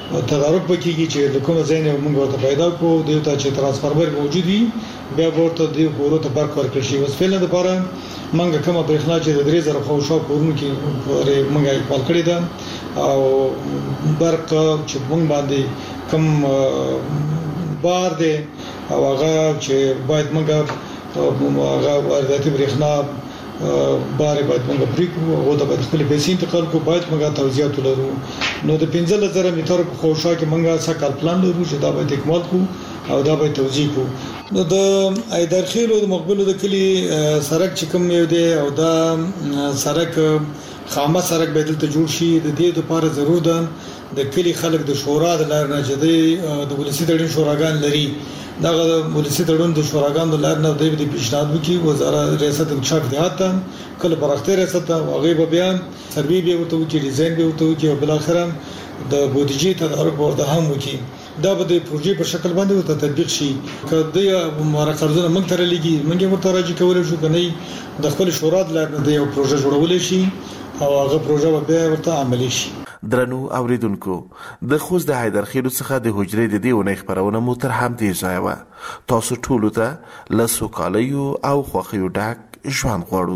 تدارک وکړي چې د کوم ځای نه موږ ورته پیدا کو د یو ته چې ترانسفارمر موجود وي بیا ورته د کورو ته برق ورکړي شي اوس فعلا د لپاره موږ کومه برېښنا چې د درې زره خو شو کورونو کې موږ یې پال کړی ده او برق چې موږ باندې کم بار دی او هغه چې باید موږ هغه وارداتي برېښنا بار باید موږ پریکو او د خپل پیسې انتقال کو باید موږ توضیحات ولرو نو د پنځه زره متر په خوشا کې موږ سکل پلان لرو چې دا به اکمال کو او دا به توضیح کو نو د ایدرخیل او د مقبول د کلی سړک چې کوم یو دی او دا سړک خامه سړک به دلته جوړ شي د دې لپاره ضرور ده د کلی خلک د شورا د لار نه چې د ولسی تړون شوراګان لري دا د ولسی تړون د شوراګان د لار نه د پیشنهاد وکي وزارت ریاست انکشاف دیات کله پرخته ریاست او غیب بیان سروي به وته وکي ډیزاین به وته وکي او بل اخر د بودیجې تدارک ورته هم وکي دا به د پروژې په شکل باندې وته تطبیق شي کله ماره قرضونه موږ تر لګي موږ ورته راځي کولای شو کني د خپل شورا د لار نه د یو پروژه جوړول شي او هغه پروژه به ورته عملي شي درنو اوریدونکو د خوست د حیدرخیل څخه د حجرې د دی ونې خبرونه مو تر هم دی ځایوه تاسو ټول ته لاسو کالیو او خوخیو ډک ژوند غواړو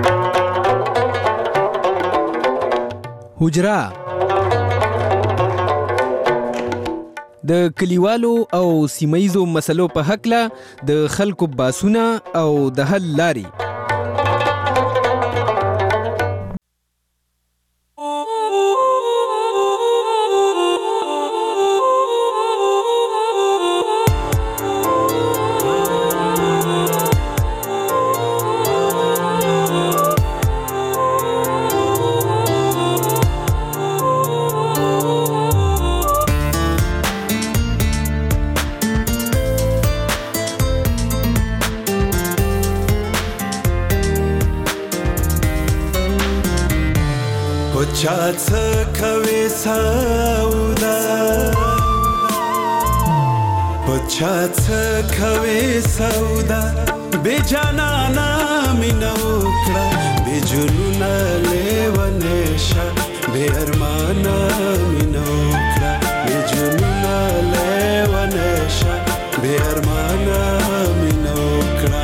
حجره د کلیوالو او سیمایزو مسلو په حق له د خلکو باسونه او د حل لاري چات کوي سودا پچات کوي سودا به جانانا مينو کړه به جنون لیونه شه به ارمانا مينو کړه به جنون لیونه شه به ارمانا مينو کړه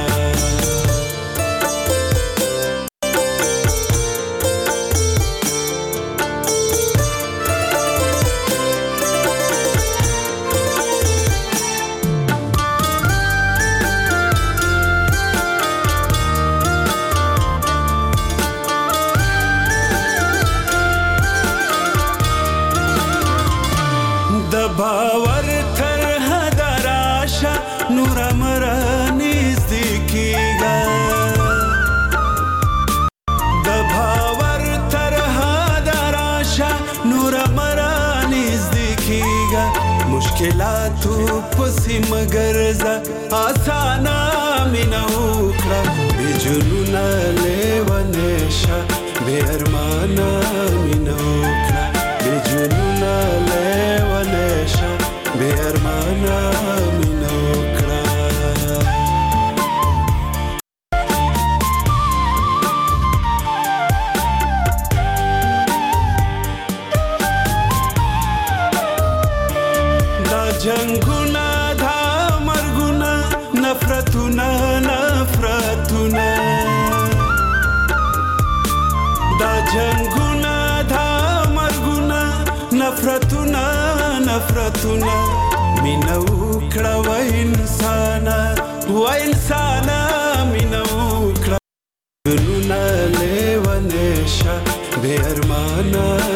باور تر هدراشه نور مرانی زدیکیگا د باور تر هدراشه نور مرانی زدیکیگا مشکلاتو پسی مگرزا آسانا مینا وکړه بجنونا لیونشا بے ارمانا مینا وکړه بجنونا لیونشا بے ارمانا مینا وکړه دا جنگونا دا مرګونا نفرتونا نفرتونا دا جنگونا دا مرګونا نفرتونا نفرتونا مینا وکړه و انسانا و انسانا مینا وکړه ګلونا لیونشا بے ارمانا